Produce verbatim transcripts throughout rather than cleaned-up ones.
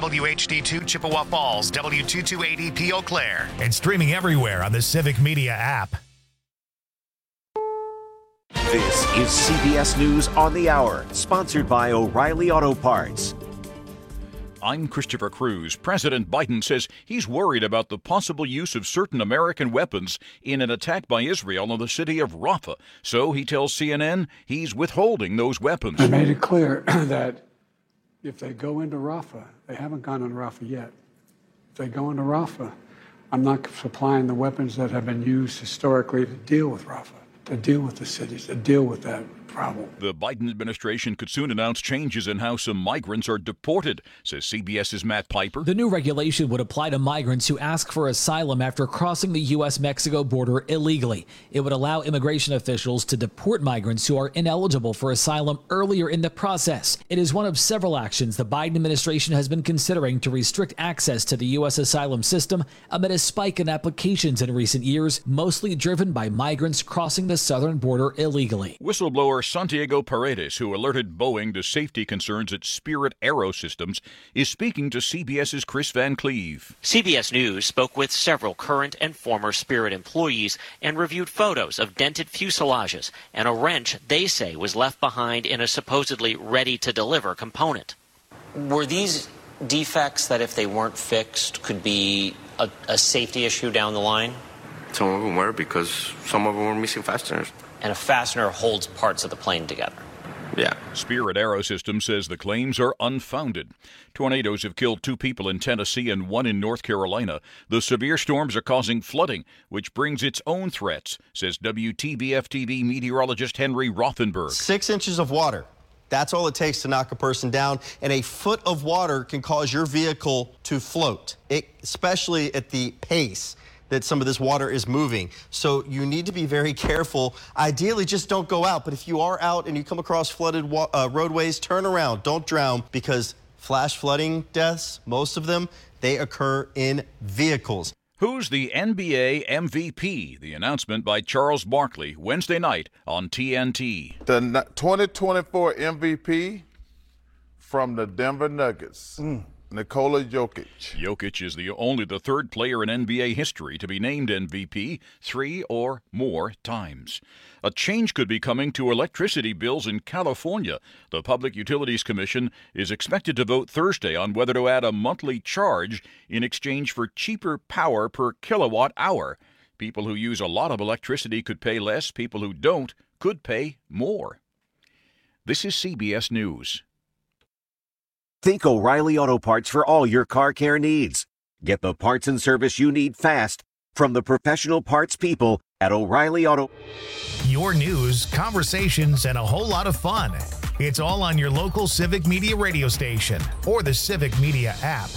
W H D two Chippewa Falls, W two two eight zero P Eau Claire. And streaming everywhere on the Civic Media app. This is C B S News on the Hour, sponsored by O'Reilly Auto Parts. I'm Christopher Cruz. President Biden says he's worried about the possible use of certain American weapons in an attack by Israel on the city of Rafah. So he tells C N N he's withholding those weapons. I made it clear that if they go into Rafah, they haven't gone into Rafah yet. If they go into Rafah, I'm not supplying the weapons that have been used historically to deal with Rafah, to deal with the cities, to deal with that problem. The Biden administration could soon announce changes in how some migrants are deported, says CBS's Matt Piper. The new regulation would apply to migrants who ask for asylum after crossing the U S Mexico border illegally. It would allow immigration officials to deport migrants who are ineligible for asylum earlier in the process. It is one of several actions the Biden administration has been considering to restrict access to the U S asylum system amid a spike in applications in recent years, mostly driven by migrants crossing the southern border illegally. Whistleblower Santiago Paredes, who alerted Boeing to safety concerns at Spirit AeroSystems, is speaking to CBS's Chris Van Cleve. C B S News spoke with several current and former Spirit employees and reviewed photos of dented fuselages and a wrench they say was left behind in a supposedly ready-to-deliver component. Were these defects that if they weren't fixed could be a, a safety issue down the line? Some of them were because some of them were missing fasteners. And a fastener holds parts of the plane together. Yeah. Spirit AeroSystems says the claims are unfounded. Tornadoes have killed two people in Tennessee and one in North Carolina. The severe storms are causing flooding, which brings its own threats, says W T B F T V meteorologist Henry Rothenberg. Six inches of water. That's all it takes to knock a person down, and a foot of water can cause your vehicle to float, it, especially at the pace that some of this water is moving. So you need to be very careful. Ideally, just don't go out. But if you are out and you come across flooded wa- uh, roadways, turn around. Don't drown, because flash flooding deaths, most of them, they occur in vehicles. Who's the N B A M V P? The announcement by Charles Barkley Wednesday night on T N T. The twenty twenty-four M V P from the Denver Nuggets. Mm. Nikola Jokic. Jokic is the only the third player in N B A history to be named M V P three or more times. A change could be coming to electricity bills in California. The Public Utilities Commission is expected to vote Thursday on whether to add a monthly charge in exchange for cheaper power per kilowatt hour. People who use a lot of electricity could pay less. People who don't could pay more. This is C B S News. Think O'Reilly Auto Parts for all your car care needs. Get the parts and service you need fast from the professional parts people at O'Reilly Auto. Your news, conversations, and a whole lot of fun. It's all on your local Civic Media radio station or the Civic Media app.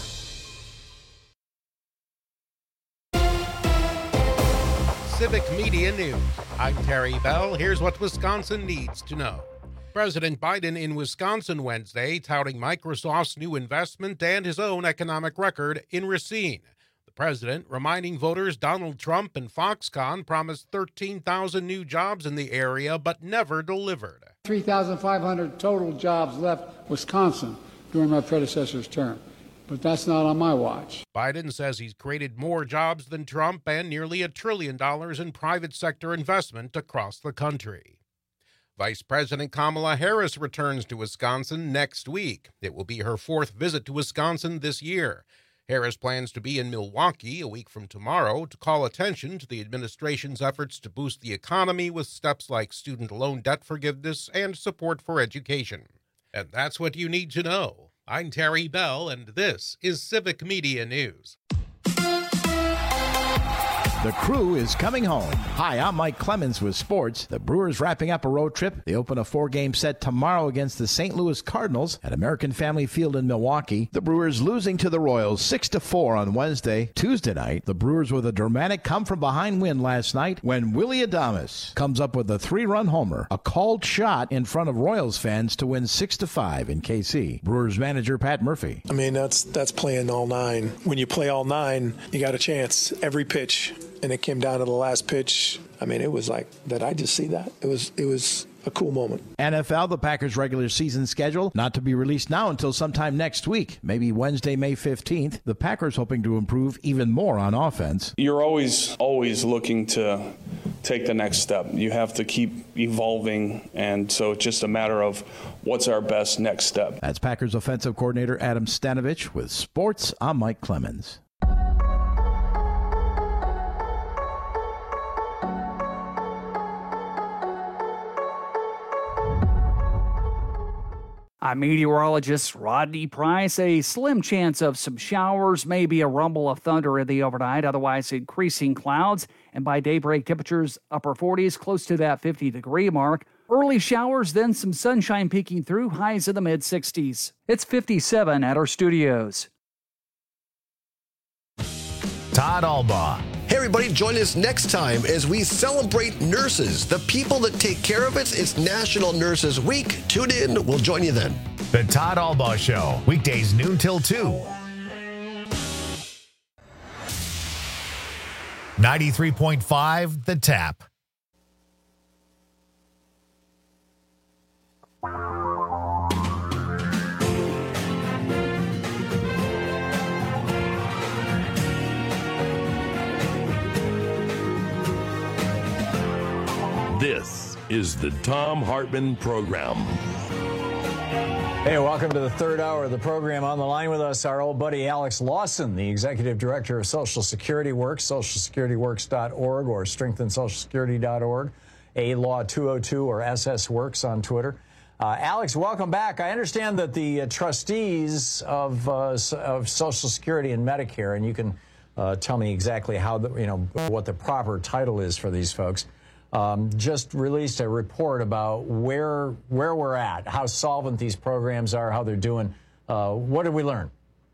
Civic Media News. I'm Terry Bell. Here's what Wisconsin needs to know. President Biden in Wisconsin Wednesday touting Microsoft's new investment and his own economic record in Racine. The president reminding voters Donald Trump and Foxconn promised thirteen thousand new jobs in the area but never delivered. three thousand five hundred total jobs left Wisconsin during my predecessor's term. But that's not on my watch. Biden says he's created more jobs than Trump and nearly a trillion dollars in private sector investment across the country. Vice President Kamala Harris returns to Wisconsin next week. It will be her fourth visit to Wisconsin this year. Harris plans to be in Milwaukee a week from tomorrow to call attention to the administration's efforts to boost the economy with steps like student loan debt forgiveness and support for education. And that's what you need to know. I'm Terry Bell, and this is Civic Media News. The Crew is coming home. Hi, I'm Mike Clemens with sports. The Brewers wrapping up a road trip. They open a four-game set tomorrow against the Saint Louis Cardinals at American Family Field in Milwaukee. The Brewers losing to the Royals six to four on Wednesday. Tuesday night, the Brewers with a dramatic come-from-behind win last night when Willy Adames comes up with a three-run homer, a called shot in front of Royals fans to win six to five in K C. Brewers manager Pat Murphy. I mean, that's that's playing all nine. When you play all nine, you got a chance every pitch. And it came down to the last pitch. I mean, it was like, did I just see that? It was it was a cool moment. N F L, the Packers' regular season schedule, not to be released now until sometime next week, maybe Wednesday, May fifteenth. The Packers hoping to improve even more on offense. You're always, always looking to take the next step. You have to keep evolving, and so it's just a matter of what's our best next step. That's Packers offensive coordinator Adam Stenavich with sports. I'm Mike Clemens. I'm meteorologist Rodney Price. A slim chance of some showers, maybe a rumble of thunder in the overnight, otherwise increasing clouds. And by daybreak, temperatures upper forties, close to that fifty-degree mark. Early showers, then some sunshine peeking through, highs in the mid-sixties. It's fifty-seven at our studios. Todd Albaugh. Hey, everybody, join us next time as we celebrate nurses, the people that take care of us. It's National Nurses Week. Tune in. We'll join you then. The Todd Albaugh Show, weekdays noon till two. ninety-three point five, The Tap. This is the Thom Hartmann Program. Hey, welcome to the third hour of the program. On the line with us, our old buddy Alex Lawson, the Executive Director of Social Security Works, social security works dot org or strengthen social security dot org, A Law two oh two or S S Works on Twitter. Uh, Alex, welcome back. I understand that the uh, trustees of, uh, of Social Security and Medicare, and you can uh, tell me exactly how, the, you know, what the proper title is for these folks, Um, just released a report about where where we're at, how solvent these programs are, how they're doing. Uh, what did we learn?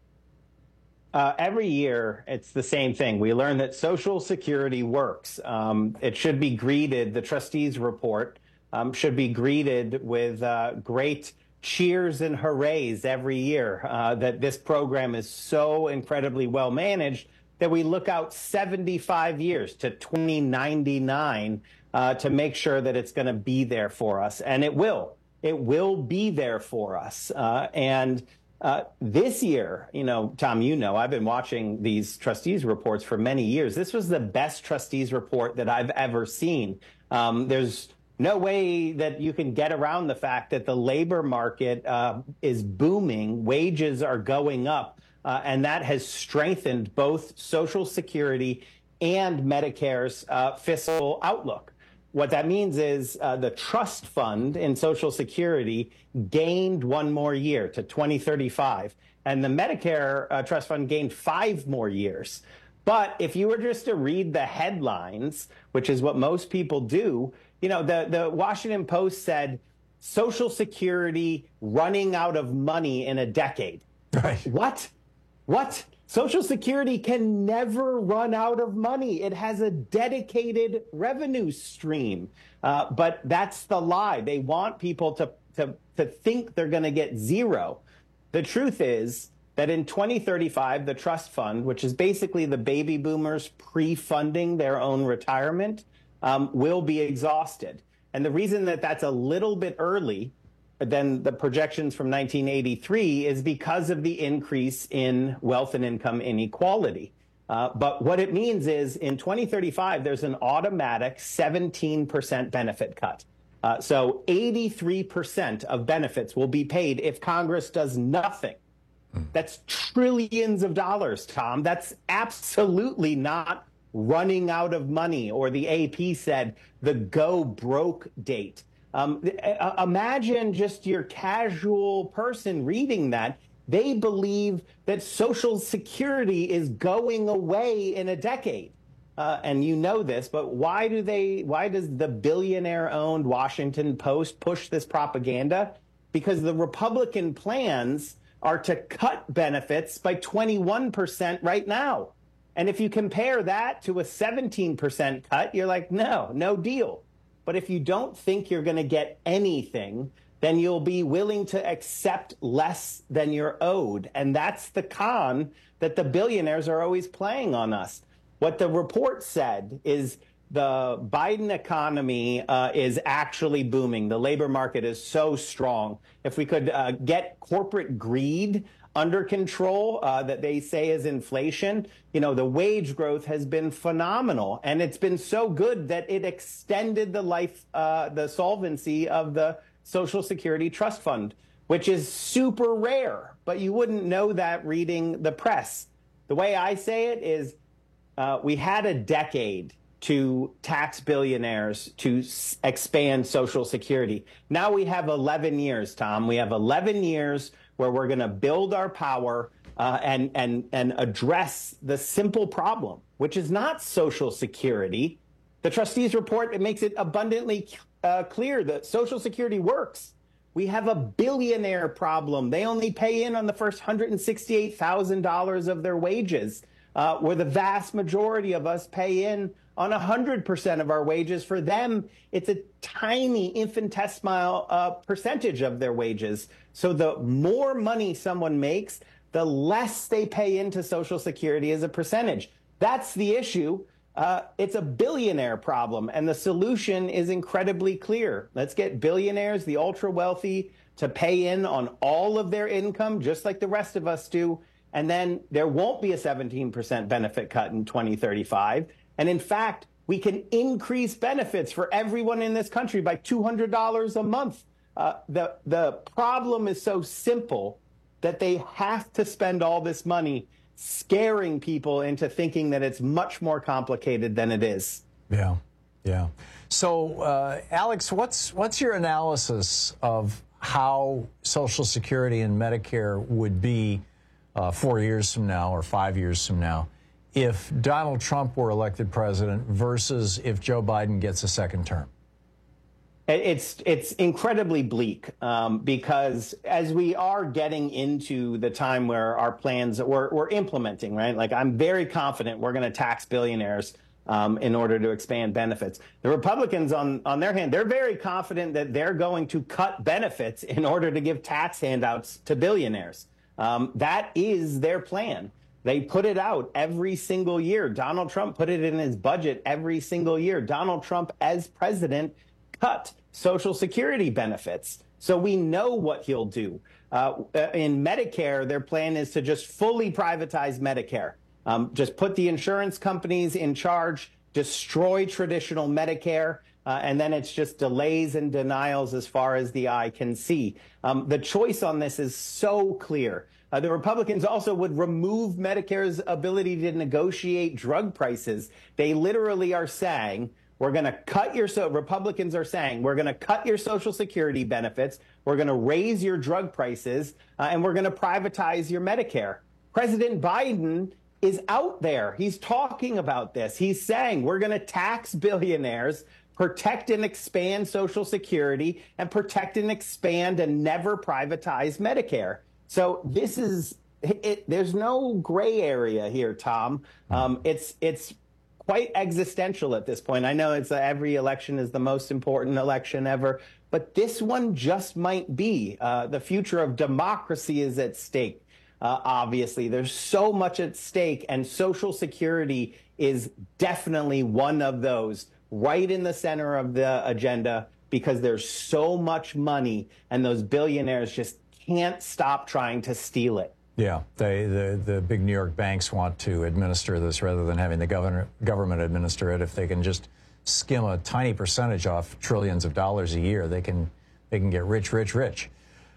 Uh, every year, it's the same thing. We learn that Social Security works. Um, it should be greeted, the trustees' report um, should be greeted with uh, great cheers and hoorays every year uh, that this program is so incredibly well managed that we look out seventy-five years to twenty ninety-nine uh, to make sure that it's going to be there for us. And it will. It will be there for us. Uh, and uh, this year, you know, Tom, you know, I've been watching these trustees reports for many years. This was the best trustees report that I've ever seen. Um, there's no way that you can get around the fact that the labor market uh, is booming. Wages are going up. Uh, and that has strengthened both Social Security and Medicare's uh, fiscal outlook. What that means is uh, the trust fund in Social Security gained one more year to twenty thirty-five, and the Medicare uh, trust fund gained five more years. But if you were just to read the headlines, which is what most people do, you know, the, the Washington Post said Social Security running out of money in a decade. Right. What? What? Social Security can never run out of money. It has a dedicated revenue stream. Uh, but that's the lie. They want people to, to, to think they're going to get zero. The truth is that in twenty thirty-five, the trust fund, which is basically the baby boomers pre-funding their own retirement, um, will be exhausted. And the reason that that's a little bit early than the projections from nineteen eighty-three is because of the increase in wealth and income inequality. Uh, but what it means is in twenty thirty-five, there's an automatic seventeen percent benefit cut. Uh, so eighty-three percent of benefits will be paid if Congress does nothing. That's trillions of dollars, Tom. That's absolutely not running out of money, or the A P said the go broke date. Um, imagine just your casual person reading that. They believe that Social Security is going away in a decade. Uh, and you know this, but why do they, why does the billionaire-owned Washington Post push this propaganda? Because the Republican plans are to cut benefits by twenty-one percent right now. And if you compare that to a seventeen percent cut, you're like, no, no deal. But if you don't think you're going to get anything, then you'll be willing to accept less than you're owed. And that's the con that the billionaires are always playing on us. What the report said is the Biden economy uh, is actually booming. The labor market is so strong. If we could uh, get corporate greed under control, uh, that they say is inflation, you know, the wage growth has been phenomenal. And it's been so good that it extended the life, uh, the solvency of the Social Security Trust Fund, which is super rare. But you wouldn't know that reading the press. The way I say it is uh, we had a decade to tax billionaires to s- expand Social Security. Now we have eleven years, Tom. We have eleven years where we're going to build our power uh, and, and, and address the simple problem, which is not Social Security. The trustees report, it makes it abundantly uh, clear that Social Security works. We have a billionaire problem. They only pay in on the first one hundred sixty-eight thousand dollars of their wages, uh, where the vast majority of us pay in on one hundred percent of our wages. For them, it's a tiny infinitesimal uh, percentage of their wages. So the more money someone makes, the less they pay into Social Security as a percentage. That's the issue. Uh, it's a billionaire problem, and the solution is incredibly clear. Let's get billionaires, the ultra wealthy, to pay in on all of their income, just like the rest of us do, and then there won't be a seventeen percent benefit cut in twenty thirty-five. And in fact, we can increase benefits for everyone in this country by two hundred dollars a month. Uh, the, the problem is so simple that they have to spend all this money scaring people into thinking that it's much more complicated than it is. Yeah, yeah. So, uh, Alex, what's what's your analysis of how Social Security and Medicare would be uh, four years from now or five years from now if Donald Trump were elected president versus if Joe Biden gets a second term? It's it's incredibly bleak um, because as we are getting into the time where our plans we're, we're implementing, right? Like I'm very confident we're going to tax billionaires um, in order to expand benefits. The Republicans, on, on their hand, they're very confident that they're going to cut benefits in order to give tax handouts to billionaires. Um, that is their plan. They put it out every single year. Donald Trump put it in his budget every single year. Donald Trump, as president, cut Social Security benefits. So we know what he'll do. Uh, in Medicare, their plan is to just fully privatize Medicare. Um, just put the insurance companies in charge, destroy traditional Medicare, uh, and then it's just delays and denials as far as the eye can see. Um, the choice on this is so clear. Uh, the Republicans also would remove Medicare's ability to negotiate drug prices. They literally are saying, we're going to cut your, so Republicans are saying, we're going to cut your Social Security benefits, we're going to raise your drug prices, uh, and we're going to privatize your Medicare. President Biden is out there. He's talking about this. He's saying we're going to tax billionaires, protect and expand Social Security, and protect and expand and never privatize Medicare. So this is, it, there's no gray area here, Tom. Um, it's, it's, quite existential at this point. I know it's uh, every election is the most important election ever, but this one just might be. Uh, the future of democracy is at stake. Uh, obviously, there's so much at stake, and Social Security is definitely one of those, right in the center of the agenda, because there's so much money, and those billionaires just can't stop trying to steal it. Yeah, they, the, the big New York banks want to administer this rather than having the governor, government administer it. If they can just skim a tiny percentage off trillions of dollars a year, they can they can get rich, rich, rich.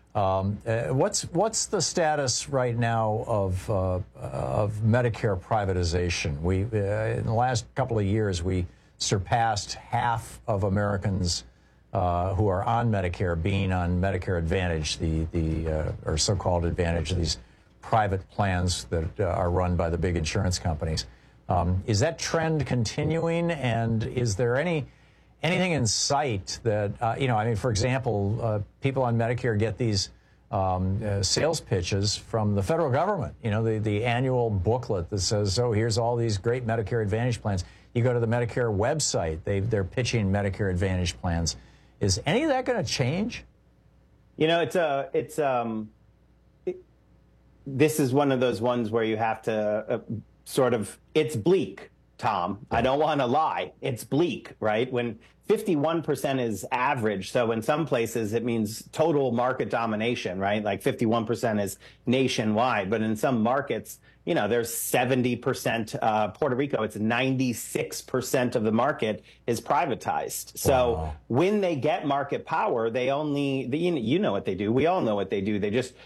Um, uh, what's what's the status right now of uh, of Medicare privatization? We uh, in the last couple of years we surpassed half of Americans uh, who are on Medicare being on Medicare Advantage, the the uh, or so-called Advantage, these private plans that uh, are run by the big insurance companies. Um, is that trend continuing, and is there any anything in sight that, uh, you know, I mean, for example, uh, people on Medicare get these um, uh, sales pitches from the federal government, you know, the, the annual booklet that says, oh, here's all these great Medicare Advantage plans. You go to the Medicare website, they, they're pitching Medicare Advantage plans. Is any of that going to change? You know, it's a, it's, um, it, this is one of those ones where you have to uh, sort of, it's bleak. Tom. I don't want to lie. It's bleak, right? When fifty-one percent is average, so in some places it means total market domination, right? Like fifty-one percent is nationwide, but in some markets, you know, there's seventy percent. Uh, Puerto Rico, it's ninety-six percent of the market is privatized. So wow. when they get market power, they only, the, you know what they do. We all know what they do. They just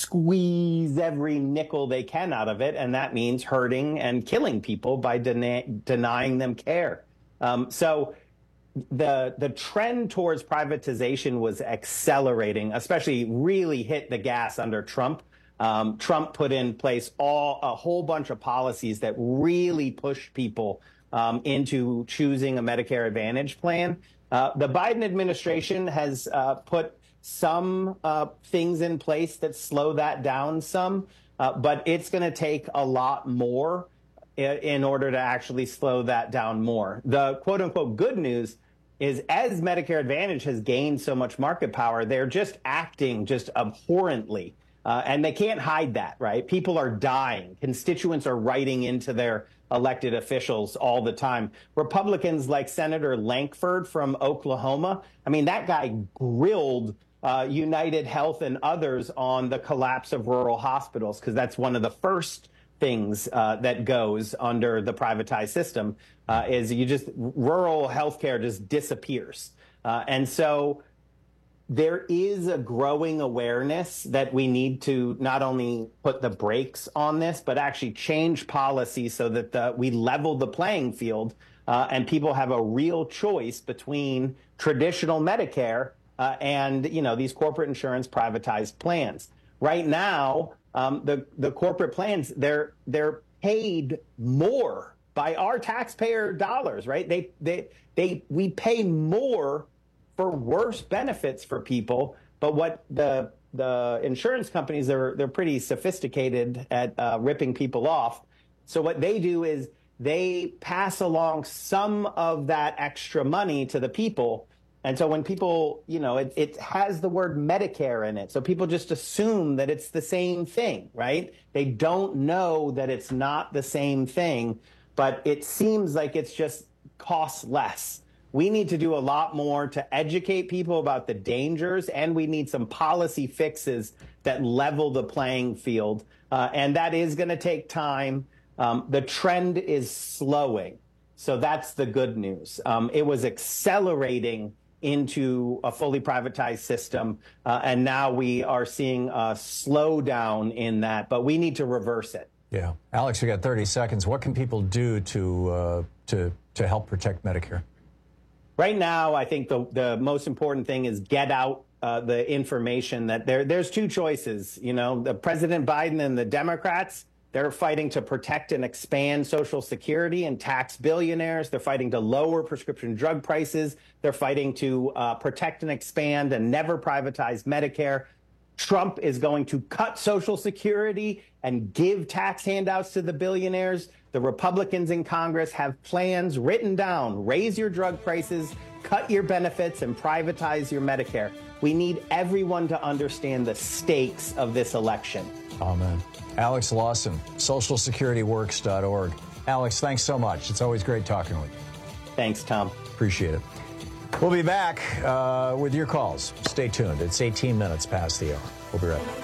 squeeze every nickel they can out of it, and that means hurting and killing people by den- denying them care. Um, so the the trend towards privatization was accelerating, especially really hit the gas under Trump. Um, Trump put in place all a whole bunch of policies that really pushed people um, into choosing a Medicare Advantage plan. Uh, the Biden administration has uh, put some uh, things in place that slow that down some, uh, but it's going to take a lot more in, in order to actually slow that down more. The quote unquote good news is as Medicare Advantage has gained so much market power, they're just acting just abhorrently. Uh, and they can't hide that, right? People are dying. Constituents are writing into their elected officials all the time. Republicans like Senator Lankford from Oklahoma, I mean, that guy grilled uh, United Health and others on the collapse of rural hospitals, because that's one of the first things uh, that goes under the privatized system, uh, is you just, rural healthcare just disappears. Uh, and so there is a growing awareness that we need to not only put the brakes on this, but actually change policy so that the, we level the playing field uh, and people have a real choice between traditional Medicare uh, and, you know, these corporate insurance privatized plans. Right now, um, the, the corporate plans, they're, they're paid more by our taxpayer dollars, right? They, they, they, we pay more for worse benefits for people, but what the the insurance companies, they're they're pretty sophisticated at uh, ripping people off. So what they do is they pass along some of that extra money to the people, and so when people, you know, it, it has the word Medicare in it, so people just assume that it's the same thing, right? They don't know that it's not the same thing, but it seems like it's just costs less. We need to do a lot more to educate people about the dangers, and we need some policy fixes that level the playing field. Uh, and that is going to take time. Um, the trend is slowing. So that's the good news. Um, it was accelerating into a fully privatized system, uh, and now we are seeing a slowdown in that, but we need to reverse it. Yeah. Alex, we got thirty seconds. What can people do to uh, to to help protect Medicare? Right now, I think the, the most important thing is get out uh, the information that there. There's two choices. You know, the President Biden and the Democrats, they're fighting to protect and expand Social Security and tax billionaires. They're fighting to lower prescription drug prices. They're fighting to uh, protect and expand and never privatize Medicare. Trump is going to cut Social Security and give tax handouts to the billionaires. The Republicans in Congress have plans written down: raise your drug prices, cut your benefits, and privatize your Medicare. We need everyone to understand the stakes of this election. Amen. Alex Lawson, social security works dot org. Alex, thanks so much. It's always great talking with you. Thanks, Tom. Appreciate it. We'll be back uh, with your calls. Stay tuned. It's eighteen minutes past the hour. We'll be right back.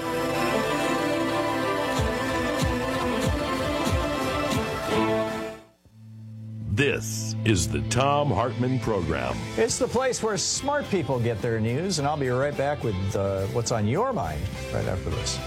This is the Thom Hartmann Program. It's the place where smart people get their news, and I'll be right back with uh, what's on your mind right after this.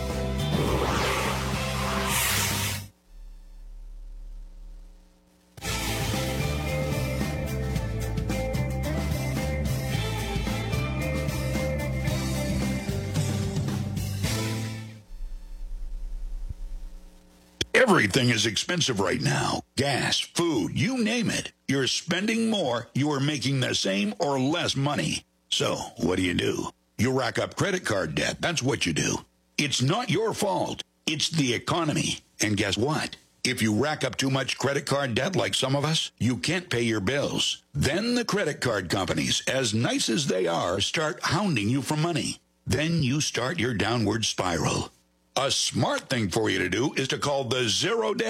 Everything is expensive right now. Gas, food, you name it. You're spending more, you are making the same or less money. So, what do you do? You rack up credit card debt. That's what you do. It's not your fault. It's the economy. And guess what? If you rack up too much credit card debt like some of us, you can't pay your bills. Then the credit card companies, as nice as they are, start hounding you for money. Then you start your downward spiral. A smart thing for you to do is to call the Zero Debt.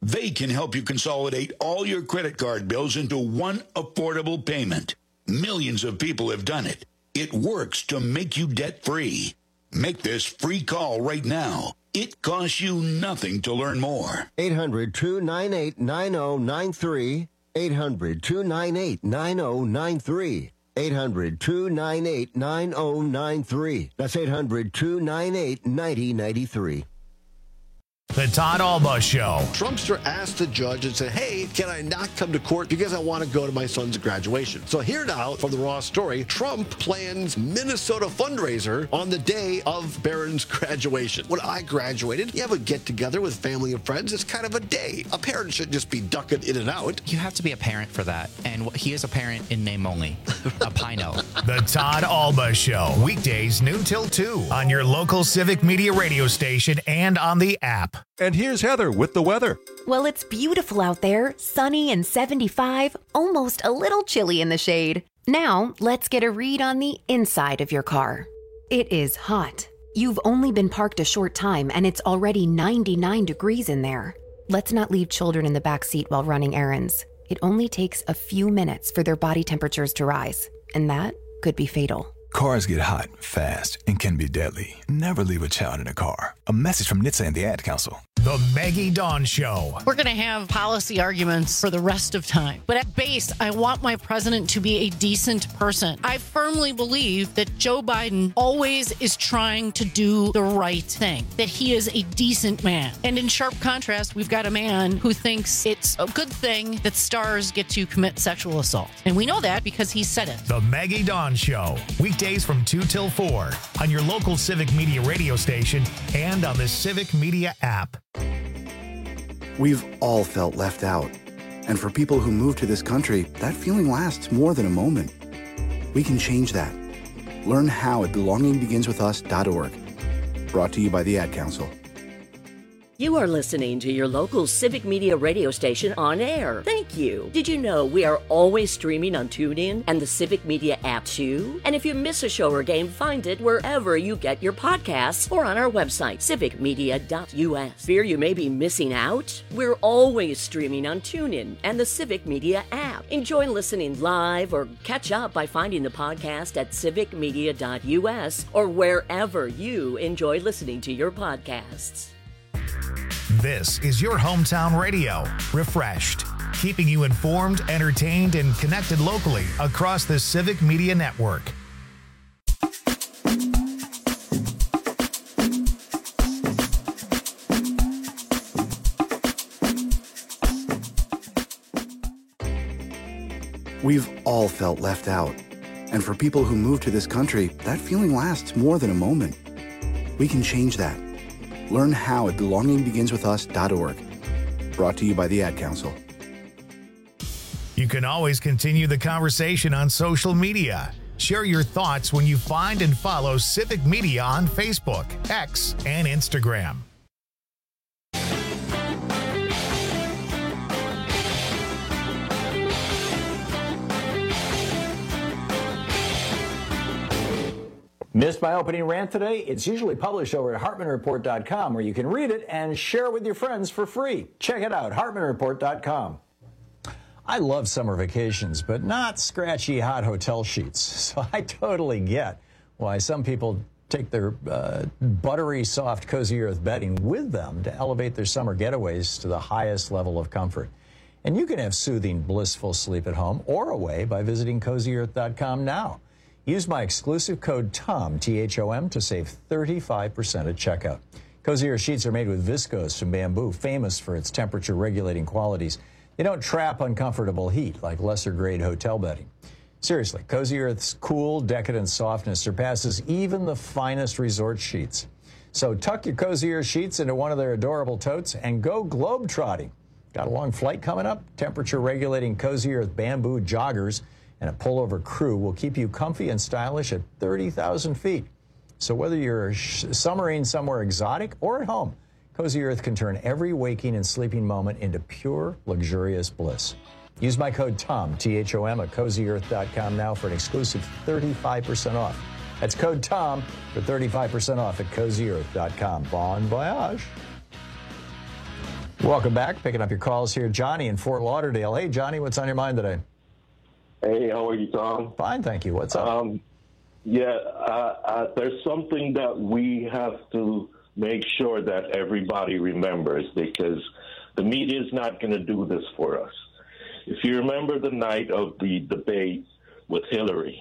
They can help you consolidate all your credit card bills into one affordable payment. Millions of people have done it. It works to make you debt-free. Make this free call right now. It costs you nothing to learn more. eight hundred, two nine eight, nine oh nine three. eight hundred, two nine eight, nine oh nine three. eight hundred, two nine eight, nine oh nine three. That's eight hundred, two nine eight, nine oh nine three. The Todd Alba Show. Trumpster asked the judge and said, hey, can I not come to court because I want to go to my son's graduation? So here now from the Raw story, Trump plans Minnesota fundraiser on the day of Barron's graduation. When I graduated, you have a get-together with family and friends. It's kind of a day. A parent should just be ducking in and out. You have to be a parent for that. And he is a parent in name only. A Pino. The Todd Alba Show. Weekdays noon till two on your local Civic Media radio station and on the app. And here's Heather with the weather. Well, it's beautiful out there, sunny and seventy-five, almost a little chilly in the shade. Now, let's get a read on the inside of your car. It is hot. You've only been parked a short time and it's already ninety-nine degrees in there. Let's not leave children in the back seat while running errands. It only takes a few minutes for their body temperatures to rise, and that could be fatal. Cars get hot, fast, and can be deadly. Never leave a child in a car. A message from N H T S A and the Ad Council. The Maggie Dawn Show. We're going to have policy arguments for the rest of time. But at base, I want my president to be a decent person. I firmly believe that Joe Biden always is trying to do the right thing, that he is a decent man. And in sharp contrast, we've got a man who thinks it's a good thing that stars get to commit sexual assault. And we know that because he said it. The Maggie Dawn Show. Weekdays from two till four on your local Civic Media radio station and on the Civic Media app. We've all felt left out. And for people who move to this country, that feeling lasts more than a moment. We can change that. Learn how at belonging begins with us dot org. Brought to you by the Ad Council. You are listening to your local Civic Media radio station on air. Thank you. Did you know we are always streaming on TuneIn and the Civic Media app too? And if you miss a show or game, find it wherever you get your podcasts or on our website, civic media dot U S. Fear you may be missing out? We're always streaming on TuneIn and the Civic Media app. Enjoy listening live or catch up by finding the podcast at civic media dot U S or wherever you enjoy listening to your podcasts. This is your hometown radio, refreshed, keeping you informed, entertained, and connected locally across the Civic Media Network. We've all felt left out. And for people who move to this country, that feeling lasts more than a moment. We can change that. Learn how at belonging begins with us dot org. Brought to you by the Ad Council. You can always continue the conversation on social media. Share your thoughts when you find and follow Civic Media on Facebook, X, and Instagram. Missed my opening rant today? It's usually published over at hartman report dot com where you can read it and share it with your friends for free. Check it out, hartman report dot com. I love summer vacations, but not scratchy hot hotel sheets. So I totally get why some people take their uh, buttery soft Cozy Earth bedding with them to elevate their summer getaways to the highest level of comfort. And you can have soothing, blissful sleep at home or away by visiting cozy earth dot com now. Use my exclusive code TOM, T H O M, to save thirty-five percent at checkout. Cozy Earth sheets are made with viscose from bamboo, famous for its temperature-regulating qualities. They don't trap uncomfortable heat like lesser-grade hotel bedding. Seriously, Cozy Earth's cool, decadent softness surpasses even the finest resort sheets. So tuck your Cozy Earth sheets into one of their adorable totes and go globe-trotting. Got a long flight coming up? Temperature-regulating Cozy Earth bamboo joggers and a pullover crew will keep you comfy and stylish at thirty thousand feet. So whether you're summering somewhere exotic or at home, Cozy Earth can turn every waking and sleeping moment into pure, luxurious bliss. Use my code TOM, T H O M, at cozy earth dot com now for an exclusive thirty-five percent off. That's code TOM for thirty-five percent off at cozy earth dot com. Bon voyage. Welcome back. Picking up your calls here. Johnny in Fort Lauderdale. Hey, Johnny, what's on your mind today? Hey, how are you, Tom? Fine, thank you. What's up? Um, yeah, uh, uh, there's something that we have to make sure that everybody remembers, because the media is not going to do this for us. If you remember the night of the debate with Hillary,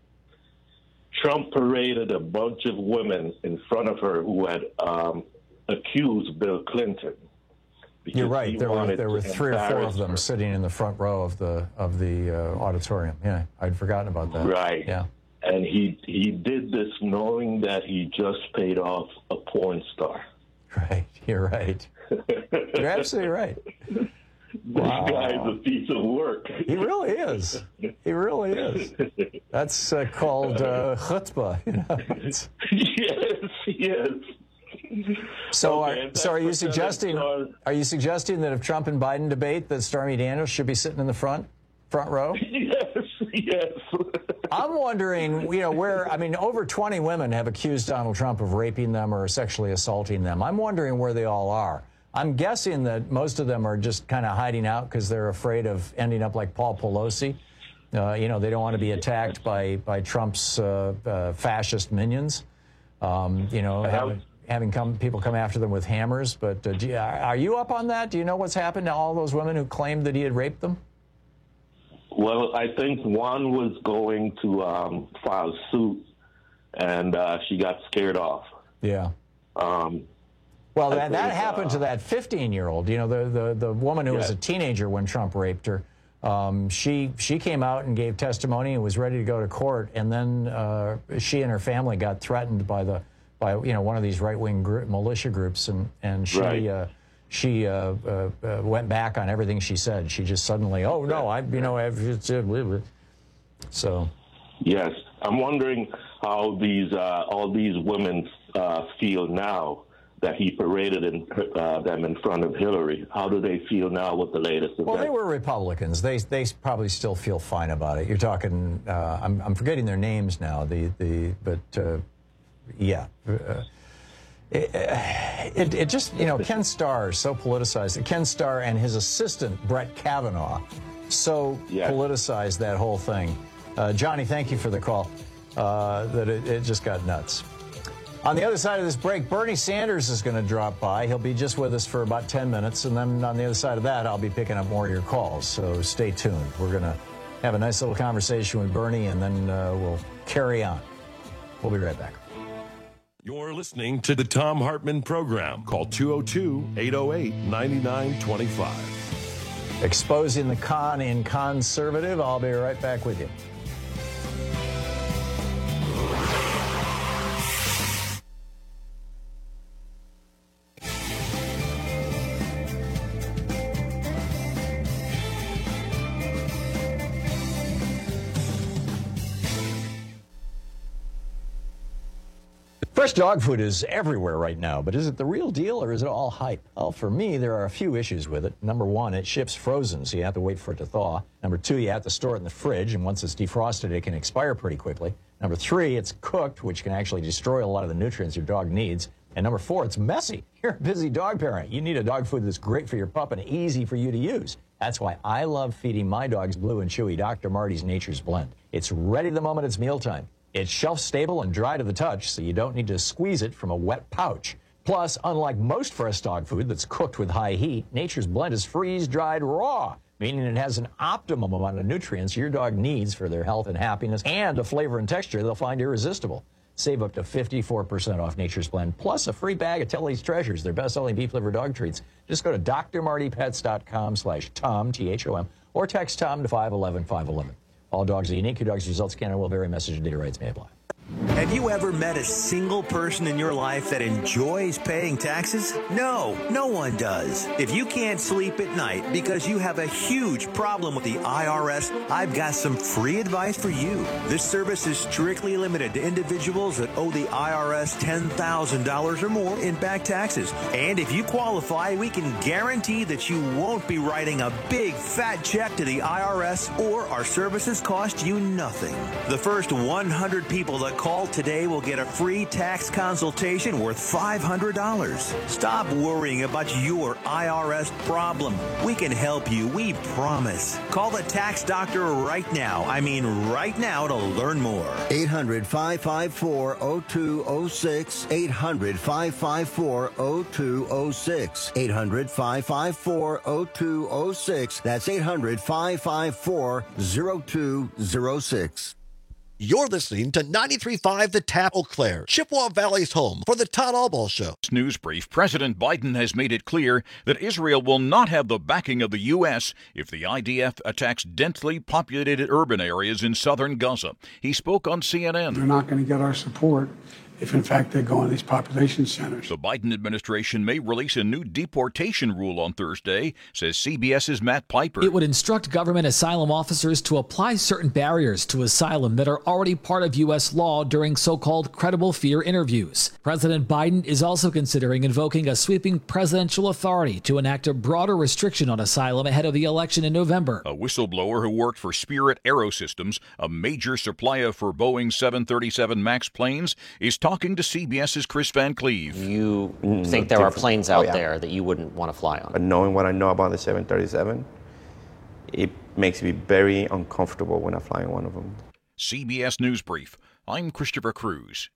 Trump paraded a bunch of women in front of her who had um, accused Bill Clinton. You're right. There were there were three or four of them her. sitting in the front row of the of the uh, auditorium. Yeah, I'd forgotten about that. Right. Yeah. And he he did this knowing that he just paid off a porn star. Right. You're right. You're absolutely right. This Wow. guy's a piece of work. He really is. He really is. That's uh, called uh, chutzpah. You know? It's... Yes, yes. So, Okay, are, and so are you that's what suggesting? Senate- Are you suggesting that if Trump and Biden debate, that Stormy Daniels should be sitting in the front front row? Yes, yes. I'm wondering, you know, where, I mean, over twenty women have accused Donald Trump of raping them or sexually assaulting them. I'm wondering where they all are. I'm guessing that most of them are just kind of hiding out because they're afraid of ending up like Paul Pelosi. Uh, you know, they don't want to be attacked by, by Trump's uh, uh, fascist minions. Um, you know, having, having come people come after them with hammers. But uh, do you, are you up on that? Do you know what's happened to all those women who claimed that he had raped them? Well, I think one was going to um, file suit, and uh, she got scared off. Yeah. Um, Well, I that, that think, happened uh, to that fifteen-year-old. You know, the, the, the woman who was Yeah. a teenager when Trump raped her. Um, she she came out and gave testimony and was ready to go to court, and then uh, she and her family got threatened by the by you know one of these right-wing group, militia groups, and and she Right. uh, she uh, uh, uh, went back on everything she said. She just suddenly, oh no, I you know I've, it's, uh, so. Yes, I'm wondering how these uh, all these women uh, feel now that he paraded in, uh, them in front of Hillary. How do they feel now with the latest event? Well, they were Republicans. They they probably still feel fine about it. You're talking. Uh, I'm I'm forgetting their names now. The the but uh, yeah. Uh, it, it it just you know Ken Starr is so politicized. Ken Starr and his assistant Brett Kavanaugh so Yeah. politicized that whole thing. Uh, Johnny, thank you for the call. Uh, that it, it just got nuts. On the other side of this break, Bernie Sanders is going to drop by. He'll be just with us for about ten minutes, and then on the other side of that, I'll be picking up more of your calls, so stay tuned. We're going to have a nice little conversation with Bernie, and then uh, we'll carry on. We'll be right back. You're listening to the Tom Hartman Program. Call two oh two, eight oh eight, nine nine two five. Exposing the con in conservative. I'll be right back with you. Fresh dog food is everywhere right now, but is it the real deal or is it all hype? Well, for me, there are a few issues with it. Number one, it ships frozen, so you have to wait for it to thaw. Number two, you have to store it in the fridge, and once it's defrosted, it can expire pretty quickly. Number three, it's cooked, which can actually destroy a lot of the nutrients your dog needs. And number four, it's messy. You're a busy dog parent. You need a dog food that's great for your pup and easy for you to use. That's why I love feeding my dogs Blue and Chewy Doctor Marty's Nature's Blend. It's ready the moment it's mealtime. It's shelf-stable and dry to the touch, so you don't need to squeeze it from a wet pouch. Plus, unlike most fresh dog food that's cooked with high heat, Nature's Blend is freeze-dried raw, meaning it has an optimum amount of nutrients your dog needs for their health and happiness, and a flavor and texture they'll find irresistible. Save up to fifty-four percent off Nature's Blend, plus a free bag of Telly's Treasures, their best-selling beef liver dog treats. Just go to D R marty pets dot com slash Tom, T H O M, or text Tom to five one one, five one one. All dogs are unique. Your dog's results can and will vary. Message and data rights may apply. Have you ever met a single person in your life that enjoys paying taxes? No, no one does. If you can't sleep at night because you have a huge problem with the I R S, I've got some free advice for you. This service is strictly limited to individuals that owe the I R S ten thousand dollars or more in back taxes. And if you qualify, we can guarantee that you won't be writing a big fat check to the I R S, or our services cost you nothing. The first one hundred people that call today will get a free tax consultation worth five hundred dollars. Stop worrying about your I R S problem. We can help you, we promise. Call the tax doctor right now. I mean right now to learn more. eight hundred, five five four, oh two oh six. eight hundred, five five four, oh two oh six. eight hundred, five five four, oh two oh six. That's eight hundred, five five four, oh two oh six. You're listening to ninety-three point five The Tap, Eau Claire, Chippewa Valley's home for the Todd Albaugh Show. News brief. President Biden has made it clear that Israel will not have the backing of the U S if the I D F attacks densely populated urban areas in southern Gaza. He spoke on C N N. They're not going to get our support if, in fact, they go in these population centers. The Biden administration may release a new deportation rule on Thursday, says CBS's Matt Piper. It would instruct government asylum officers to apply certain barriers to asylum that are already part of U S law during so-called credible fear interviews. President Biden is also considering invoking a sweeping presidential authority to enact a broader restriction on asylum ahead of the election in November. A whistleblower who worked for Spirit Aerosystems, a major supplier for Boeing seven thirty-seven MAX planes, is talking to CBS's Chris Van Cleve. You think there are planes out oh, yeah. there that you wouldn't want to fly on? But knowing what I know about the seven thirty-seven, it makes me very uncomfortable when I fly in one of them. C B S News Brief. I'm Christopher Cruz.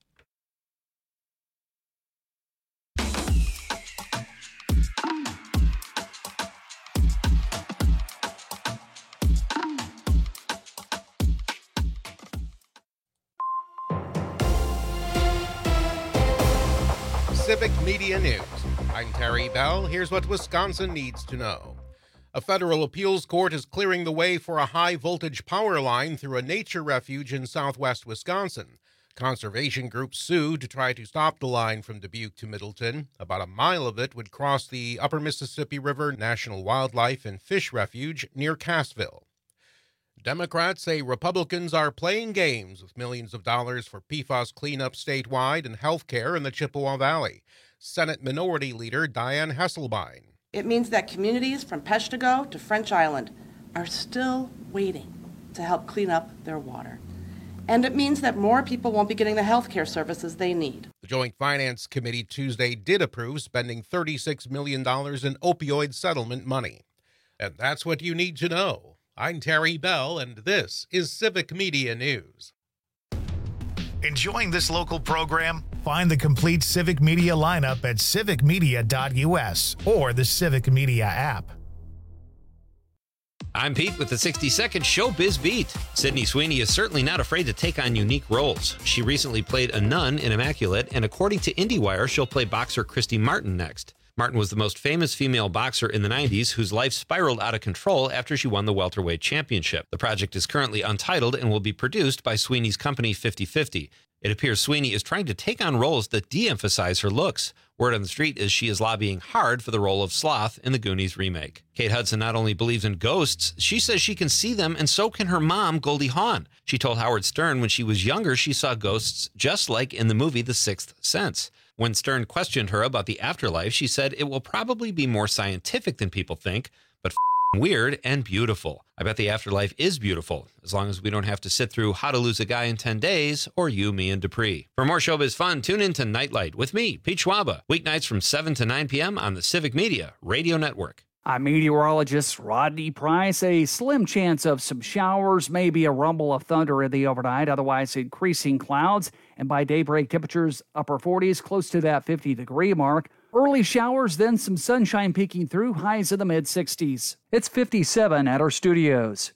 Civic Media News. I'm Terry Bell. Here's what Wisconsin needs to know. A federal appeals court is clearing the way for a high-voltage power line through a nature refuge in southwest Wisconsin. Conservation groups sued to try to stop the line from Dubuque to Middleton. About a mile of it would cross the Upper Mississippi River National Wildlife and Fish Refuge near Cassville. Democrats say Republicans are playing games with millions of dollars for P FAS cleanup statewide and health care in the Chippewa Valley. Senate Minority Leader Diane Hesselbein. It means that communities from Peshtigo to French Island are still waiting to help clean up their water. And it means that more people won't be getting the health care services they need. The Joint Finance Committee Tuesday did approve spending thirty-six million dollars in opioid settlement money. And that's what you need to know. I'm Terry Bell, and this is Civic Media News. Enjoying this local program? Find the complete Civic Media lineup at civic media dot U S or the Civic Media app. I'm Pete with the sixty second Showbiz Beat. Sydney Sweeney is certainly not afraid to take on unique roles. She recently played a nun in Immaculate, and according to IndieWire, she'll play boxer Christy Martin next. Martin was the most famous female boxer in the nineties whose life spiraled out of control after she won the welterweight championship. The project is currently untitled and will be produced by Sweeney's company fifty fifty. It appears Sweeney is trying to take on roles that de-emphasize her looks. Word on the street is she is lobbying hard for the role of Sloth in the Goonies remake. Kate Hudson not only believes in ghosts, she says she can see them, and so can her mom, Goldie Hawn. She told Howard Stern when she was younger she saw ghosts just like in the movie The Sixth Sense. When Stern questioned her about the afterlife, she said it will probably be more scientific than people think, but f***ing weird and beautiful. I bet the afterlife is beautiful, as long as we don't have to sit through How to Lose a Guy in ten days or You, Me, and Dupree. For more showbiz fun, tune in to Nightlight with me, Pete Schwaba, weeknights from seven to nine p.m. on the Civic Media Radio Network. I'm meteorologist Rodney Price. A slim chance of some showers, maybe a rumble of thunder in the overnight, otherwise increasing clouds. And by daybreak, temperatures upper forties, close to that fifty-degree mark. Early showers, then some sunshine peeking through, highs in the mid-sixties. It's fifty-seven at our studios.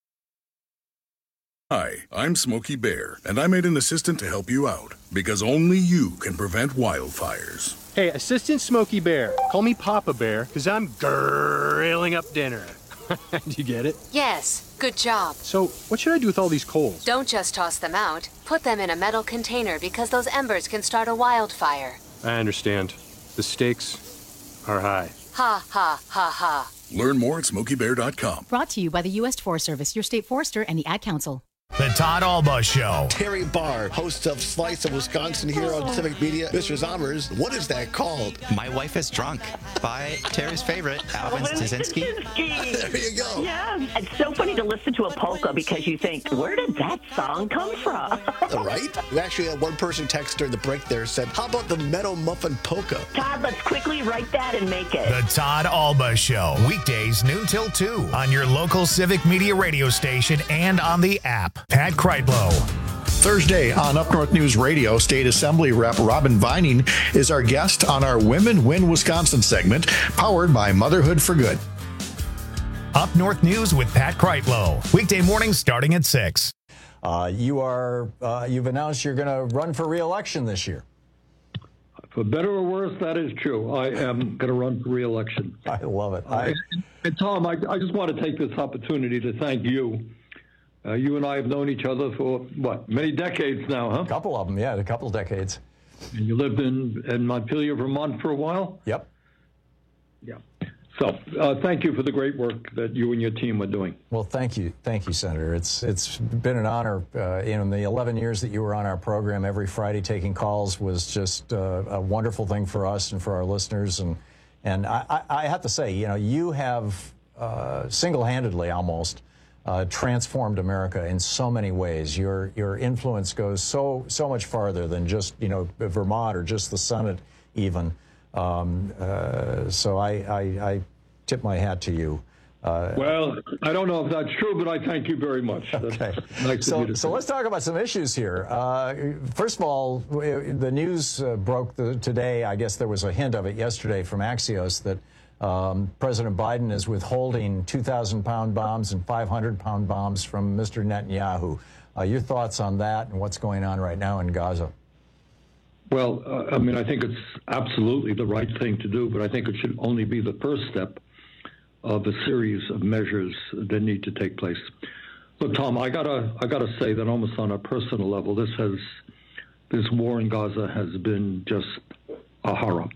Hi, I'm Smokey Bear, and I made an assistant to help you out, because only you can prevent wildfires. Hey, Assistant Smokey Bear, call me Papa Bear, because I'm grilling up dinner. Do you get it? Yes, good job. So, what should I do with all these coals? Don't just toss them out. Put them in a metal container, because those embers can start a wildfire. I understand. The stakes are high. Ha, ha, ha, ha. Learn more at smokey bear dot com. Brought to you by the U S Forest Service, your state forester, and the Ad Council. The Todd Alba Show. Terry Barr, host of Slice of Wisconsin here on Civic Media. Mister Zommers, what is that called? My Wife is Drunk by Terry's favorite, Alvin Staszynski. There you go. Yeah, it's so funny to listen to a polka because you think, where did that song come from? Right? We actually had one person text during the break there said, how about the Meadow Muffin Polka? Todd, let's quickly write that and make it. The Todd Alba Show. Weekdays noon till two on your local Civic Media radio station and on the app. Pat Kreitlow. Thursday on Up North News Radio, State Assembly Rep Robin Vining is our guest on our Women Win Wisconsin segment, powered by Motherhood for Good. Up North News with Pat Kreitlow. Weekday mornings starting at six. Uh, you are, uh, you've announced you're going to run for re-election this year. For better or worse, that is true. I am going to run for re-election. I love it. I... And, and Tom, I, I just want to take this opportunity to thank you. Uh, you and I have known each other for, what, many decades now, huh? A couple of them, yeah, a couple of decades. And you lived in, in Montpelier, Vermont for a while? Yep. Yeah. So uh, thank you for the great work that you and your team are doing. Well, thank you. Thank you, Senator. It's It's been an honor. Uh, in the eleven years that you were on our program, every Friday taking calls was just uh, a wonderful thing for us and for our listeners. And, and I, I, I have to say, you know, you have uh, single-handedly almost Uh, transformed America in so many ways. Your your influence goes so so much farther than just, you know, Vermont or just the Senate even. Um, uh, so I, I I tip my hat to you. Uh, well, I don't know if that's true, but I thank you very much. Okay. Nice so of you to so let's talk about some issues here. Uh, first of all, the news uh, broke the, today. I guess there was a hint of it yesterday from Axios that Um, President Biden is withholding two thousand pound bombs and five hundred pound bombs from Mister Netanyahu. Uh, your thoughts on that and what's going on right now in Gaza? Well, uh, I mean, I think it's absolutely the right thing to do, but I think it should only be the first step of a series of measures that need to take place. Look, Tom, I gotta, I gotta say that almost on a personal level, this has, this war in Gaza has been just a horror.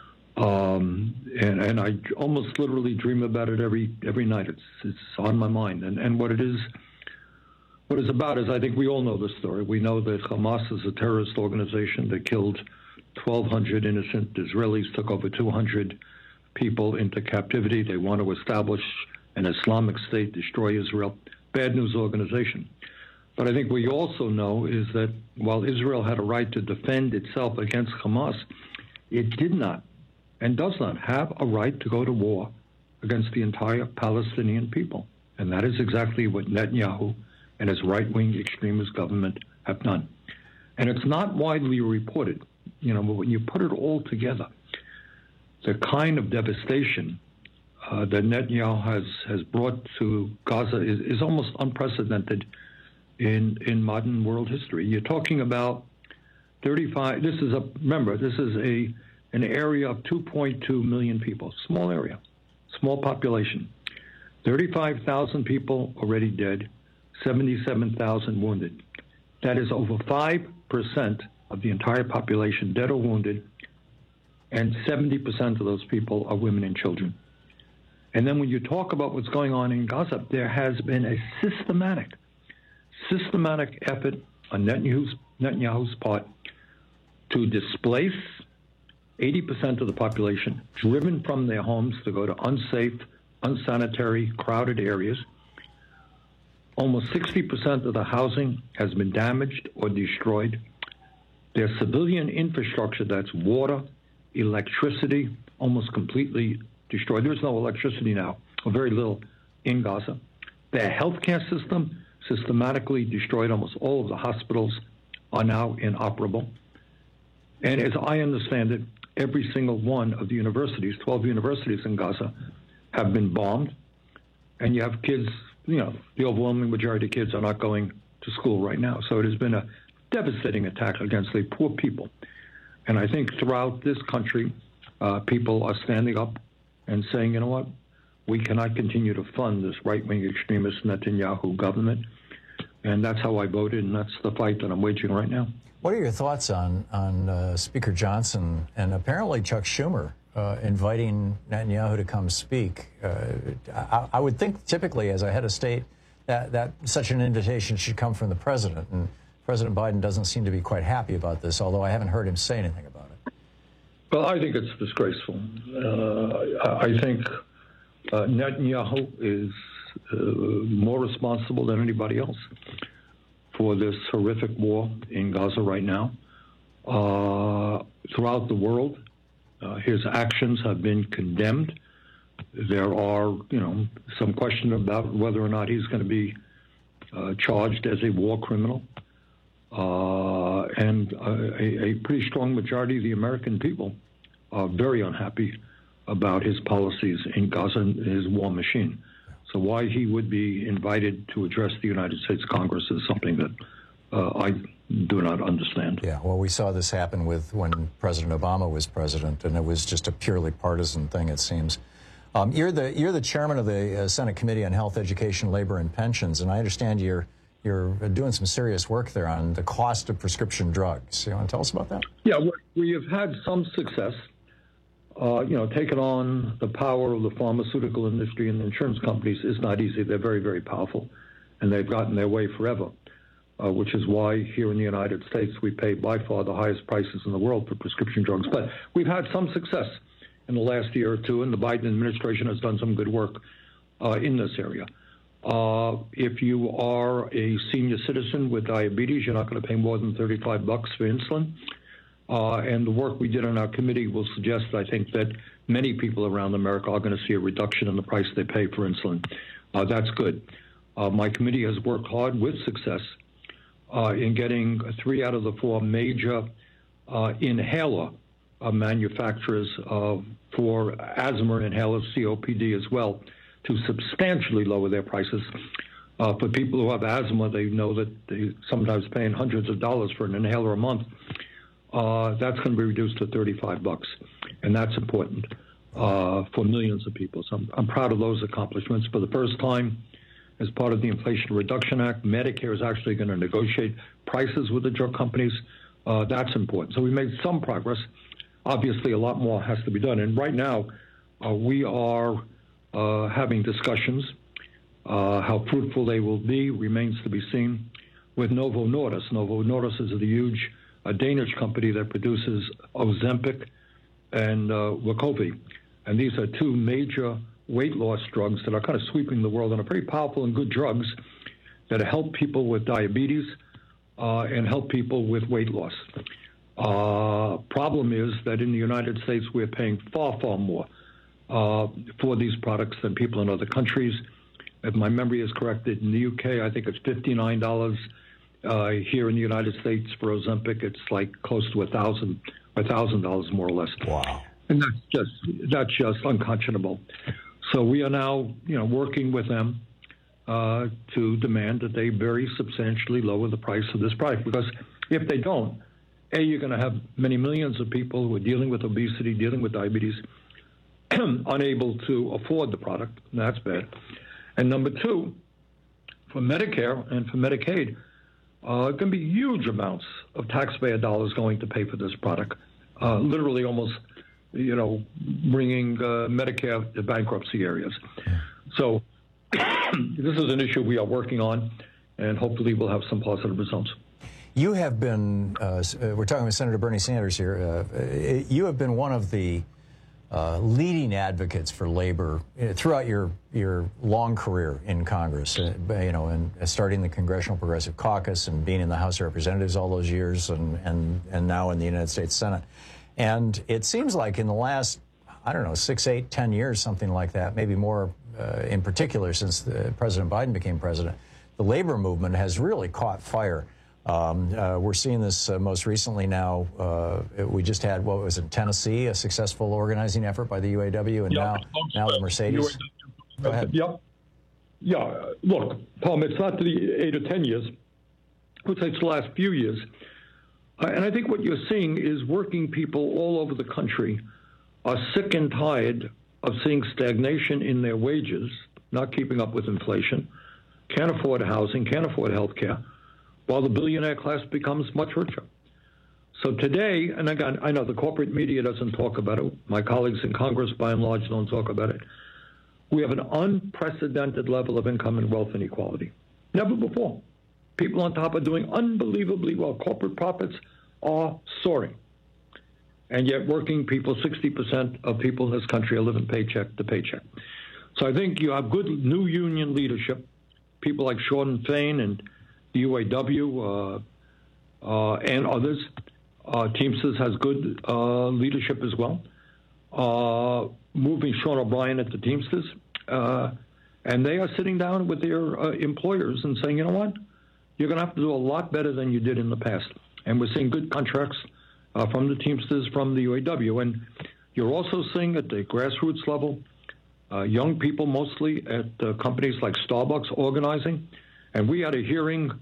Um, and, and I almost literally dream about it every every night. It's it's on my mind. And and what it is, what it's about is, I think we all know the story. We know that Hamas is a terrorist organization that killed twelve hundred innocent Israelis, took over two hundred people into captivity. They want to establish an Islamic State, destroy Israel. Bad news organization. But I think what you also know is that while Israel had a right to defend itself against Hamas, it did not and does not have a right to go to war against the entire Palestinian people. And that is exactly what Netanyahu and his right-wing extremist government have done. And it's not widely reported, you know, but when you put it all together, the kind of devastation uh, that Netanyahu has, has brought to Gaza is, is almost unprecedented in, in modern world history. You're talking about thirty-five, this is a, remember, this is a, an area of two point two million people, small area, small population. thirty-five thousand people already dead, seventy-seven thousand wounded. That is over five percent of the entire population dead or wounded, and seventy percent of those people are women and children. And then when you talk about what's going on in Gaza, there has been a systematic, systematic effort on Netanyahu's, Netanyahu's part to displace eighty percent of the population, driven from their homes to go to unsafe, unsanitary, crowded areas. Almost sixty percent of the housing has been damaged or destroyed. Their civilian infrastructure, that's water, electricity, almost completely destroyed. There is no electricity now, or very little, in Gaza. Their healthcare system, systematically destroyed. Almost all of the hospitals are now inoperable. And as I understand it, every single one of the universities, twelve universities in Gaza, have been bombed. And you have kids, you know, the overwhelming majority of kids are not going to school right now. So it has been a devastating attack against the poor people. And I think throughout this country, uh, people are standing up and saying, you know what, we cannot continue to fund this right-wing extremist Netanyahu government. And that's how I voted, and that's the fight that I'm waging right now. What are your thoughts on, on uh, Speaker Johnson and apparently Chuck Schumer uh, inviting Netanyahu to come speak? Uh, I, I would think typically as a head of state, that, that such an invitation should come from the president. And President Biden doesn't seem to be quite happy about this, although I haven't heard him say anything about it. Well, I think it's disgraceful. Uh, I think uh, Netanyahu is uh, more responsible than anybody else for this horrific war in Gaza right now. Uh, throughout the world, uh, his actions have been condemned. There are, you know, some question about whether or not he's going to be uh, charged as a war criminal. Uh, and a, a pretty strong majority of the American people are very unhappy about his policies in Gaza and his war machine. So why he would be invited to address the United States Congress is something that uh, I do not understand. Yeah, well, we saw this happen with when President Obama was president, and it was just a purely partisan thing, it seems. Um, you're the you're the chairman of the uh, Senate Committee on Health, Education, Labor, and Pensions, and I understand you're you're doing some serious work there on the cost of prescription drugs. You want to tell us about that? Yeah, we have had some success. Uh, you know, taking on the power of the pharmaceutical industry and the insurance companies is not easy. They're very, very powerful, and they've gotten their way forever, uh, which is why here in the United States we pay by far the highest prices in the world for prescription drugs. But we've had some success in the last year or two, and the Biden administration has done some good work uh, in this area. Uh, if you are a senior citizen with diabetes, you're not going to pay more than thirty-five bucks for insulin. Uh, and the work we did on our committee will suggest, I think, that many people around America are going to see a reduction in the price they pay for insulin. Uh, that's good. Uh, my committee has worked hard with success uh, in getting three out of the four major uh, inhaler uh, manufacturers uh, for asthma inhalers, C O P D as well, to substantially lower their prices. Uh, for people who have asthma, they know that they sometimes paying hundreds of dollars for an inhaler a month. Uh, that's going to be reduced to thirty-five bucks, and that's important uh, for millions of people. So I'm, I'm proud of those accomplishments. For the first time, as part of the Inflation Reduction Act, Medicare is actually going to negotiate prices with the drug companies. Uh, that's important. So we made some progress. Obviously, a lot more has to be done. And right now, uh, we are uh, having discussions. Uh, how fruitful they will be remains to be seen with Novo Nordisk. Novo Nordisk is the huge a Danish company that produces Ozempic and uh, Wegovy. And these are two major weight loss drugs that are kind of sweeping the world and are pretty powerful and good drugs that help people with diabetes uh, and help people with weight loss. Uh, problem is that in the United States, we're paying far, far more uh, for these products than people in other countries. If my memory is correct, in the U K, I think it's fifty-nine dollars. Uh, here in the United States for Ozempic, it's like close to a thousand, a thousand dollars more or less. Wow! And that's just that's just unconscionable. So we are now, you know, working with them uh, to demand that they very substantially lower the price of this product. Because if they don't, A, you're going to have many millions of people who are dealing with obesity, dealing with diabetes, unable to afford the product. And that's bad. And number two, for Medicare and for Medicaid, Uh, going to be huge amounts of taxpayer dollars going to pay for this product, uh, literally almost, you know, bringing uh, Medicare to bankruptcy areas. So this is an issue we are working on, and hopefully we'll have some positive results. You have been, uh, we're talking with Senator Bernie Sanders here, uh, you have been one of the uh, leading advocates for labor uh, throughout your your long career in Congress, uh, you know, and starting the Congressional Progressive Caucus and being in the House of Representatives all those years, and and and now in the United States Senate. And it seems like in the last, I don't know, six, eight, ten years, something like that, maybe more uh, in particular since the, President Biden became president, the labor movement has really caught fire. Um, uh, we're seeing this uh, most recently now. Uh, we just had, what was it, Tennessee, a successful organizing effort by the U A W, and yeah, now, now the Mercedes. Go ahead. Yeah. Yeah. Look, Tom, it's not the eight or ten years. I would say it's the last few years. Uh, and I think what you're seeing is working people all over the country are sick and tired of seeing stagnation in their wages, not keeping up with inflation, can't afford housing, can't afford health care, while the billionaire class becomes much richer. So today, and again, I know the corporate media doesn't talk about it. My colleagues in Congress, by and large, don't talk about it. We have an unprecedented level of income and wealth inequality. Never before. People on top are doing unbelievably well. Corporate profits are soaring. And yet working people, sixty percent of people in this country are living paycheck to paycheck. So I think you have good new union leadership, people like Sean Fain and the U A W uh, uh, and others. Uh, Teamsters has good uh, leadership as well. Uh, moving Sean O'Brien at the Teamsters. Uh, and they are sitting down with their uh, employers and saying, you know what? You're going to have to do a lot better than you did in the past. And we're seeing good contracts uh, from the Teamsters, from the U A W. And you're also seeing at the grassroots level, uh, young people mostly at uh, companies like Starbucks organizing. And we had a hearing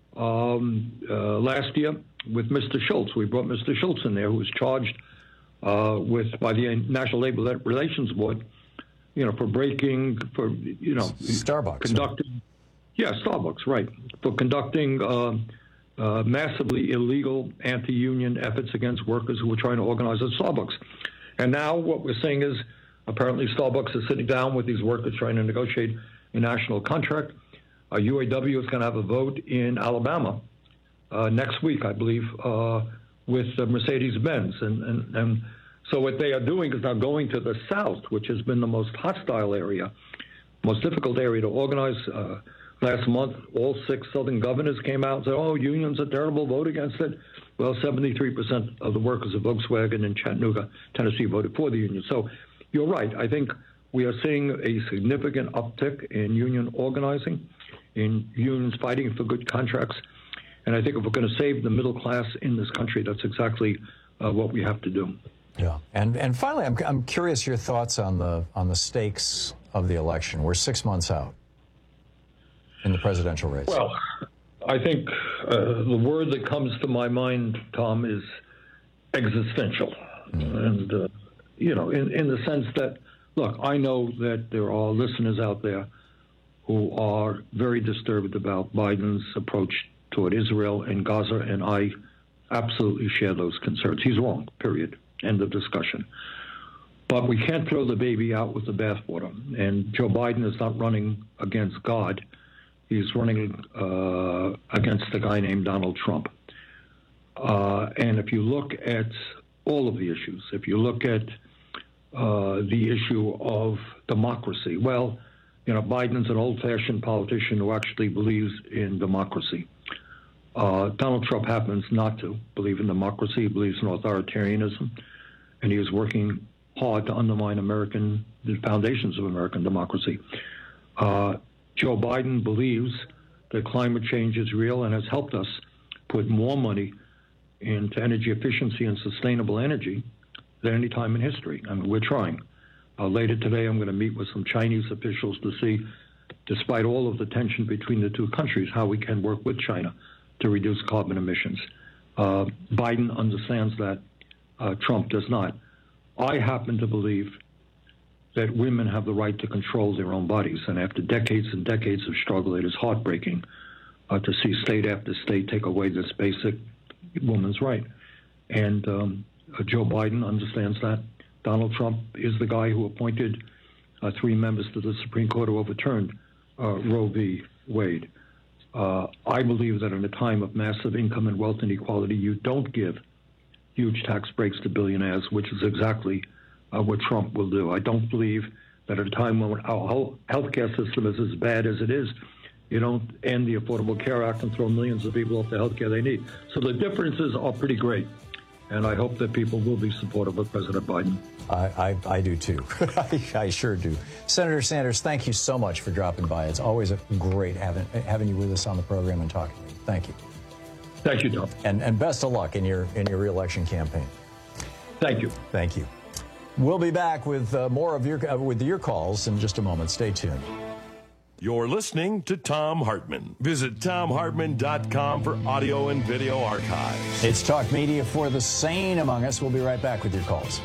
um, uh, last year with Mister Schultz. We brought Mister Schultz in there, who was charged uh, with by the National Labor Relations Board, you know, for breaking, for, you know, Starbucks. Conducting, right? Yeah, Starbucks, right. For conducting uh, uh, massively illegal anti-union efforts against workers who were trying to organize at Starbucks. And now what we're seeing is apparently Starbucks is sitting down with these workers trying to negotiate a national contract. Uh, U A W is going to have a vote in Alabama uh, next week, I believe, uh, with uh, Mercedes-Benz. And, and, and so what they are doing is now going to the South, which has been the most hostile area, most difficult area to organize. Uh, last month, all six Southern governors came out and said, oh, unions are terrible, vote against it. Well, seventy-three percent of the workers of Volkswagen in Chattanooga, Tennessee, voted for the union. So you're right. I think we are seeing a significant uptick in union organizing, in unions fighting for good contracts. And I think if we're going to save the middle class in this country, that's exactly uh, what we have to do. Yeah. And and finally, I'm I'm curious your thoughts on the on the stakes of the election. We're six months out in the presidential race. Well, I think uh, the word that comes to my mind, Tom, is existential. Mm-hmm. And, uh, you know, in, in the sense that, look, I know that there are listeners out there who are very disturbed about Biden's approach toward Israel and Gaza, and I absolutely share those concerns. He's wrong, period. End of discussion. But we can't throw the baby out with the bathwater. And Joe Biden is not running against God. He's running uh, against a guy named Donald Trump. Uh, and if you look at all of the issues, if you look at uh, the issue of democracy, well, you know, Biden's an old-fashioned politician who actually believes in democracy. Uh, Donald Trump happens not to believe in democracy. He believes in authoritarianism, and he is working hard to undermine American, the foundations of American democracy. Uh, Joe Biden believes that climate change is real and has helped us put more money into energy efficiency and sustainable energy than any time in history. I mean, we're trying. Uh, later today, I'm going to meet with some Chinese officials to see, despite all of the tension between the two countries, how we can work with China to reduce carbon emissions. Uh, Biden understands that. Uh, Trump does not. I happen to believe that women have the right to control their own bodies. And after decades and decades of struggle, it is heartbreaking uh, to see state after state take away this basic woman's right. And um, uh, Joe Biden understands that. Donald Trump is the guy who appointed uh, three members to the Supreme Court who overturned uh, Roe v. Wade. Uh, I believe that in a time of massive income and wealth inequality, you don't give huge tax breaks to billionaires, which is exactly uh, what Trump will do. I don't believe that at a time when our health care system is as bad as it is, you don't end the Affordable Care Act and throw millions of people off the health care they need. So the differences are pretty great. And I hope that people will be supportive of President Biden. I, I, I do, too. I, I sure do. Senator Sanders, thank you so much for dropping by. It's always a great having, having you with us on the program and talking to you. Thank you. Thank you, Tom. And, and best of luck in your, in your re-election campaign. Thank you. Thank you. We'll be back with uh, more of your, uh, with your calls in just a moment. Stay tuned. You're listening to Thom Hartmann. Visit Thom Hartmann dot com for audio and video archives. It's Talk Media for the sane among us. We'll be right back with your calls.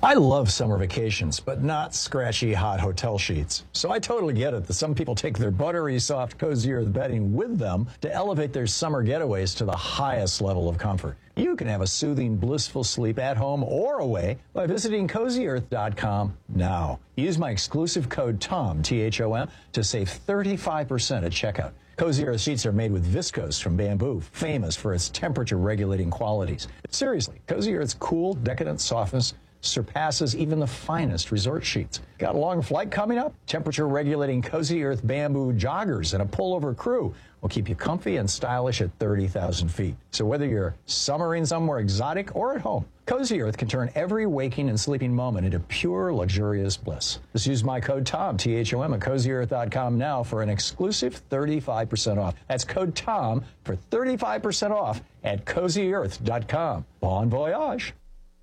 I love summer vacations, but not scratchy, hot hotel sheets. So I totally get it that some people take their buttery, soft, Cozy Earth bedding with them to elevate their summer getaways to the highest level of comfort. You can have a soothing, blissful sleep at home or away by visiting cozy earth dot com now. Use my exclusive code TOM, T H O M, to save thirty-five percent at checkout. Cozy Earth sheets are made with viscose from bamboo, famous for its temperature-regulating qualities. Seriously, Cozy Earth's cool, decadent softness surpasses even the finest resort sheets. Got a long flight coming up? Temperature-regulating Cozy Earth bamboo joggers and a pullover crew will keep you comfy and stylish at thirty thousand feet. So whether you're summering somewhere exotic or at home, Cozy Earth can turn every waking and sleeping moment into pure, luxurious bliss. Just use my code TOM, T H O M, at cozy earth dot com now for an exclusive thirty-five percent off. That's code TOM for thirty-five percent off at cozy earth dot com. Bon voyage.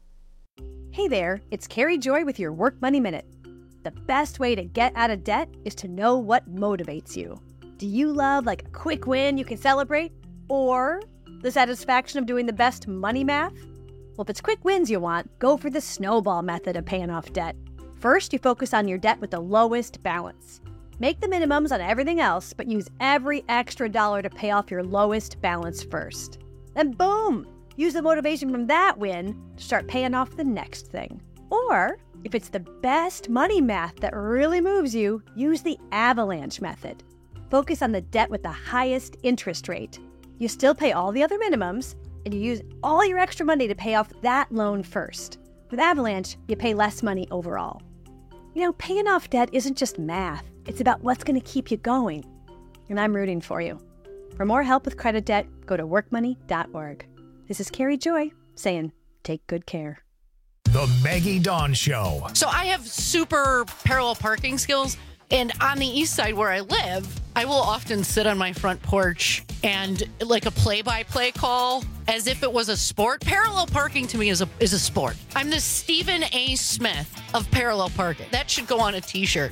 Hey there, it's Carrie Joy with your Work Money Minute. The best way to get out of debt is to know what motivates you. Do you love like a quick win you can celebrate? Or the satisfaction of doing the best money math? Well, if it's quick wins you want, go for the snowball method of paying off debt. First, you focus on your debt with the lowest balance. Make the minimums on everything else, but use every extra dollar to pay off your lowest balance first. Then boom! Use the motivation from that win to start paying off the next thing. Or, if it's the best money math that really moves you, use the avalanche method. Focus on the debt with the highest interest rate. You still pay all the other minimums, and you use all your extra money to pay off that loan first. With Avalanche, you pay less money overall. You know, paying off debt isn't just math. It's about what's going to keep you going. And I'm rooting for you. For more help with credit debt, go to work money dot org. This is Carrie Joy saying, take good care. The Maggie Dawn Show. So I have super parallel parking skills. And on the east side where I live, I will often sit on my front porch and like a play-by-play call as if it was a sport. Parallel parking to me is a is a sport. I'm the Stephen A. Smith of parallel parking. That should go on a t-shirt.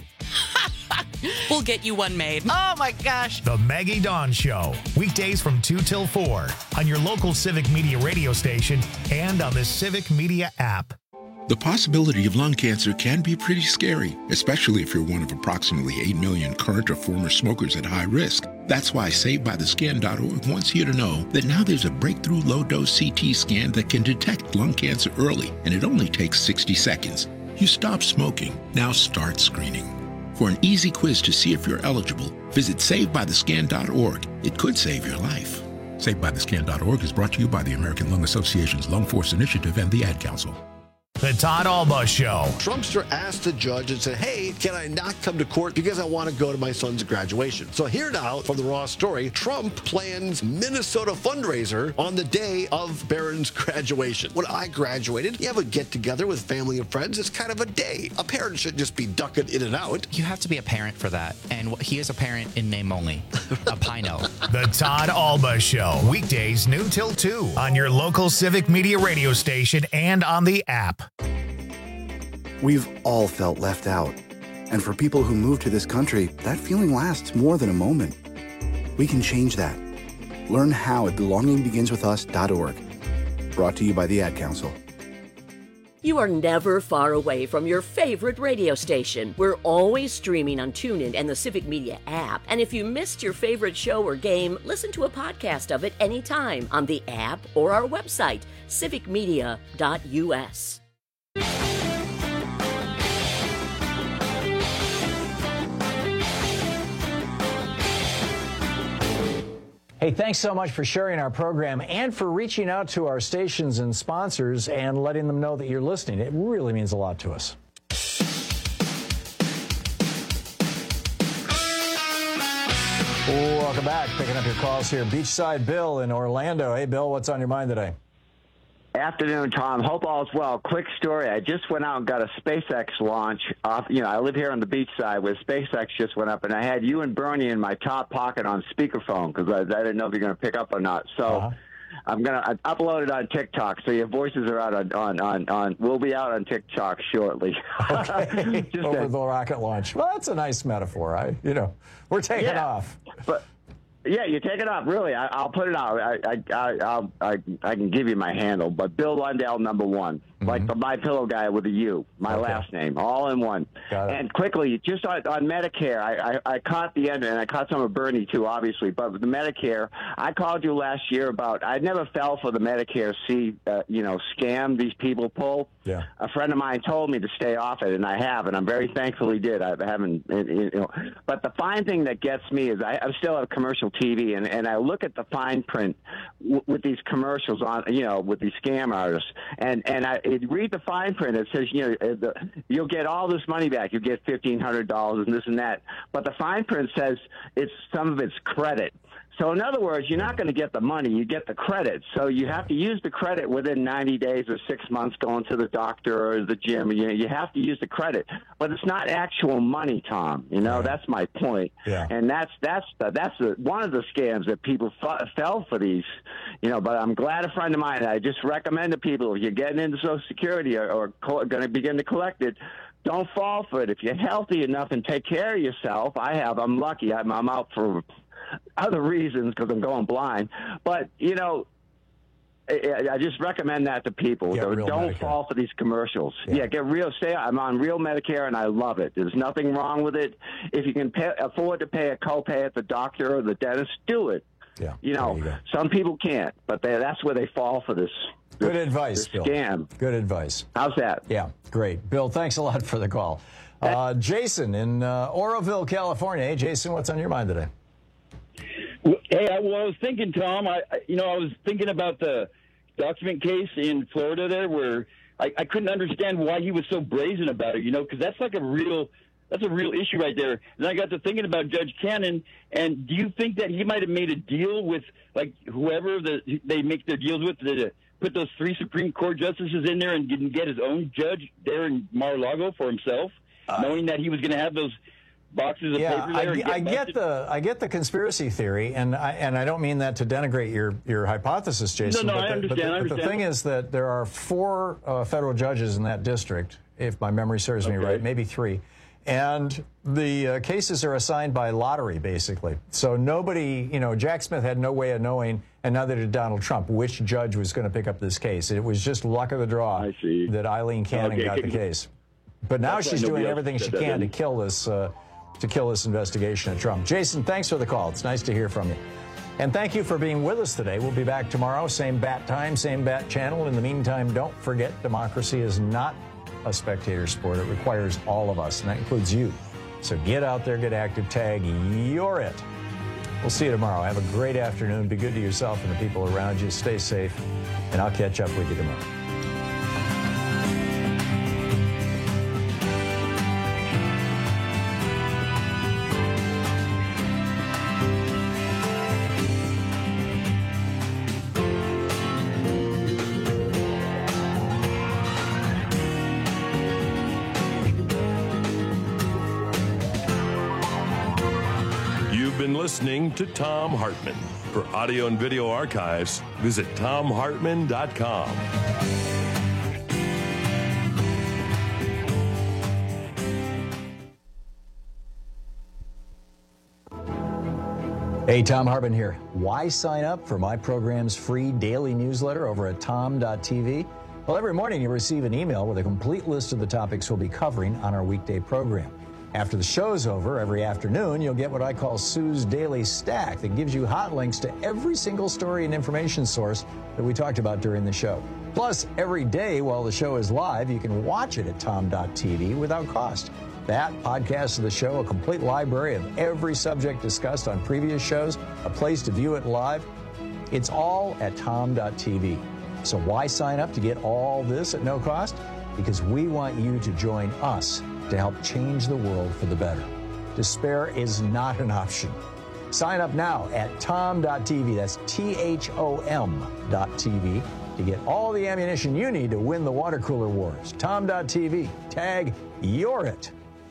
We'll get you one made. Oh my gosh. The Maggie Dawn Show. Weekdays from two till four on your local Civic Media radio station and on the Civic Media app. The possibility of lung cancer can be pretty scary, especially if you're one of approximately eight million current or former smokers at high risk. That's why Saved By The Scan dot org wants you to know that now there's a breakthrough low-dose C T scan that can detect lung cancer early, and it only takes sixty seconds. You stop smoking, now start screening. For an easy quiz to see if you're eligible, visit Saved By The Scan dot org. It could save your life. Saved By The Scan dot org is brought to you by the American Lung Association's Lung Force Initiative and the Ad Council. The Todd Alba Show. Trumpster asked the judge and said, hey, can I not come to court because I want to go to my son's graduation? So here now, from the Raw story, Trump plans Minnesota fundraiser on the day of Barron's graduation. When I graduated, you have a get-together with family and friends. It's kind of a day. A parent shouldn't just be ducking in and out. You have to be a parent for that. And he is a parent in name only. A Pino. The Todd Alba Show. Weekdays, noon till two on your local Civic Media radio station and on the app. We've all felt left out. And for people who move to this country, that feeling lasts more than a moment. We can change that. Learn how at belonging begins with us dot org. Brought to you by the Ad Council. You are never far away from your favorite radio station. We're always streaming on TuneIn and the Civic Media app. And if you missed your favorite show or game, listen to a podcast of it anytime on the app or our website, civic media dot u s. Hey, thanks so much for sharing our program and for reaching out to our stations and sponsors and letting them know that you're listening. It really means a lot to us. Welcome back. Picking up your calls here. Beachside Bill in Orlando. Hey, Bill, what's on your mind today? Afternoon, Tom. Hope all is well. Quick story. I just went out and got a SpaceX launch off. You know, I live here on the beach side where SpaceX just went up, and I had you and Bernie in my top pocket on speakerphone because I, I didn't know if you're going to pick up or not. So uh-huh. I'm going to upload it on TikTok. So your voices are out on, on, on, on we'll be out on TikTok shortly. Okay. Over a, the rocket launch. Well, that's a nice metaphor. I, you know, we're taking yeah, off. But Yeah, you take it up. Really, I, I'll put it out. I, I, I, I'll, I, I can give you my handle, but Bill Lundell, number one, mm-hmm. like the My Pillow guy with a U, my okay. last name, all in one. Got it. And quickly, just on, on Medicare, I, I, I caught the end, and I caught some of Bernie too, obviously. But with the Medicare, I called you last year about. I never fell for the Medicare C, uh, you know, scam these people pull. Yeah. A friend of mine told me to stay off it, and I have, and I'm very thankful he did. I haven't, you know. But the fine thing that gets me is I, I still have commercial T V, and, and I look at the fine print w- with these commercials on, you know, with these scam artists, and and I it, read the fine print. It says, you know, the, you'll get all this money back. You get fifteen hundred dollars and this and that. But the fine print says it's some of it's credit. So in other words, you're not going to get the money, you get the credit. So you have to use the credit within ninety days or six months going to the doctor or the gym. You, you have to use the credit. But it's not actual money, Tom. You know, that's my point. Yeah. And that's that's the, that's the, one of the scams that people f- fell for these. You know, but I'm glad a friend of mine, I just recommend to people, if you're getting into Social Security or, or co- going to begin to collect it, don't fall for it. If you're healthy enough and take care of yourself, I have, I'm lucky. I'm, I'm out for other reasons because I'm going blind. But, you know, I, I just recommend that to people. Get Don't real Medicare. fall for these commercials. Yeah. yeah, get real. Say I'm on real Medicare and I love it. There's nothing wrong with it. If you can pay, afford to pay a copay at the doctor or the dentist, do it. Yeah, you know, you some people can't, but they, that's where they fall for this. this Good advice, this Bill. Scam. Good advice. How's that? Yeah, great. Bill, thanks a lot for the call. Uh, Jason in uh, Oroville, California. Hey, Jason, what's on your mind today? Hey, I, well, I was thinking, Tom, I, I, you know, I was thinking about the document case in Florida there where I, I couldn't understand why he was so brazen about it, you know, because that's like a real, that's a real issue right there. And I got to thinking about Judge Cannon, and do you think that he might have made a deal with, like, whoever the, they make their deals with to put those three Supreme Court justices in there and didn't get his own judge there in Mar-a-Lago for himself, uh, knowing that he was going to have those boxes of yeah, paper there? I, and get I get the I get the conspiracy theory, and I and I don't mean that to denigrate your your hypothesis, Jason. No, no, but I the, understand. But the, I but understand. the thing is that there are four uh, federal judges in that district, if my memory serves Okay. me right, maybe three, and the uh, cases are assigned by lottery, basically. So nobody, you know, Jack Smith had no way of knowing, and neither did Donald Trump, which judge was going to pick up this case. It was just luck of the draw that Eileen Cannon Okay. got the case. But now That's why she's doing nobody else everything she said that can to then. kill this. Uh, to kill this investigation of Trump. Jason, thanks for the call. It's nice to hear from you. And thank you for being with us today. We'll be back tomorrow, same bat time, same bat channel. In the meantime, don't forget democracy is not a spectator sport. It requires all of us, and that includes you. So get out there, get active, tag, you're it. We'll see you tomorrow. Have a great afternoon. Be good to yourself and the people around you. Stay safe, and I'll catch up with you tomorrow. You've been listening to Tom Hartman. For audio and video archives, visit tom hartman dot com. Hey, Tom Hartman here. Why sign up for my program's free daily newsletter over at tom dot t v? Well, every morning you receive an email with a complete list of the topics we'll be covering on our weekday program. After the show's over, every afternoon, you'll get what I call Sue's Daily Stack that gives you hot links to every single story and information source that we talked about during the show. Plus, every day while the show is live, you can watch it at tom dot t v without cost. That, podcast of the show, a complete library of every subject discussed on previous shows, a place to view it live, it's all at tom dot t v. So why sign up to get all this at no cost? Because we want you to join us to help change the world for the better. Despair is not an option. Sign up now at tom dot t v. That's T H O M dot T V to get all the ammunition you need to win the water cooler wars. tom dot t v. Tag, you're it.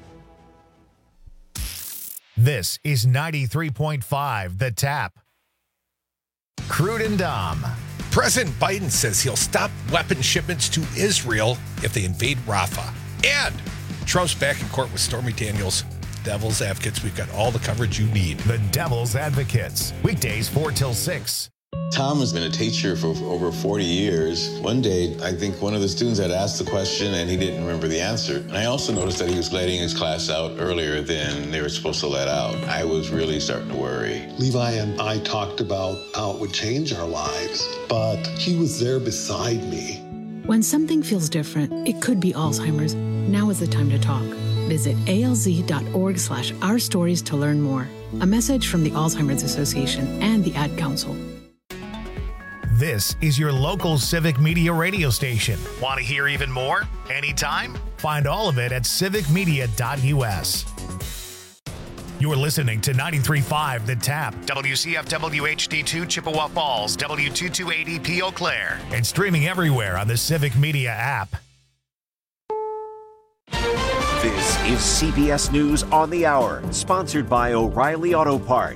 This is ninety-three point five The Tap. Crude and Dom. President Biden says he'll stop weapon shipments to Israel if they invade Rafah. And Trump's back in court with Stormy Daniels Devil's Advocates. We've got all the coverage you need. The Devil's Advocates, weekdays four till six. Tom has been a teacher for over forty years. One day, I think one of the students had asked the question and he didn't remember the answer. And I also noticed that he was letting his class out earlier than they were supposed to let out. I was really starting to worry. Levi and I talked about how it would change our lives, but he was there beside me. When something feels different, it could be Alzheimer's. Now is the time to talk. Visit alz.org slash our stories to learn more. A message from the Alzheimer's Association and the Ad Council. This is your local Civic Media radio station. Want to hear even more? Anytime? Find all of it at civic media dot u s. You're listening to ninety-three point five The Tap, W C F W H D two Chippewa Falls, W two two eight E P Eau Claire, and streaming everywhere on the Civic Media app. This is C B S News on the Hour, sponsored by O'Reilly Auto Parts.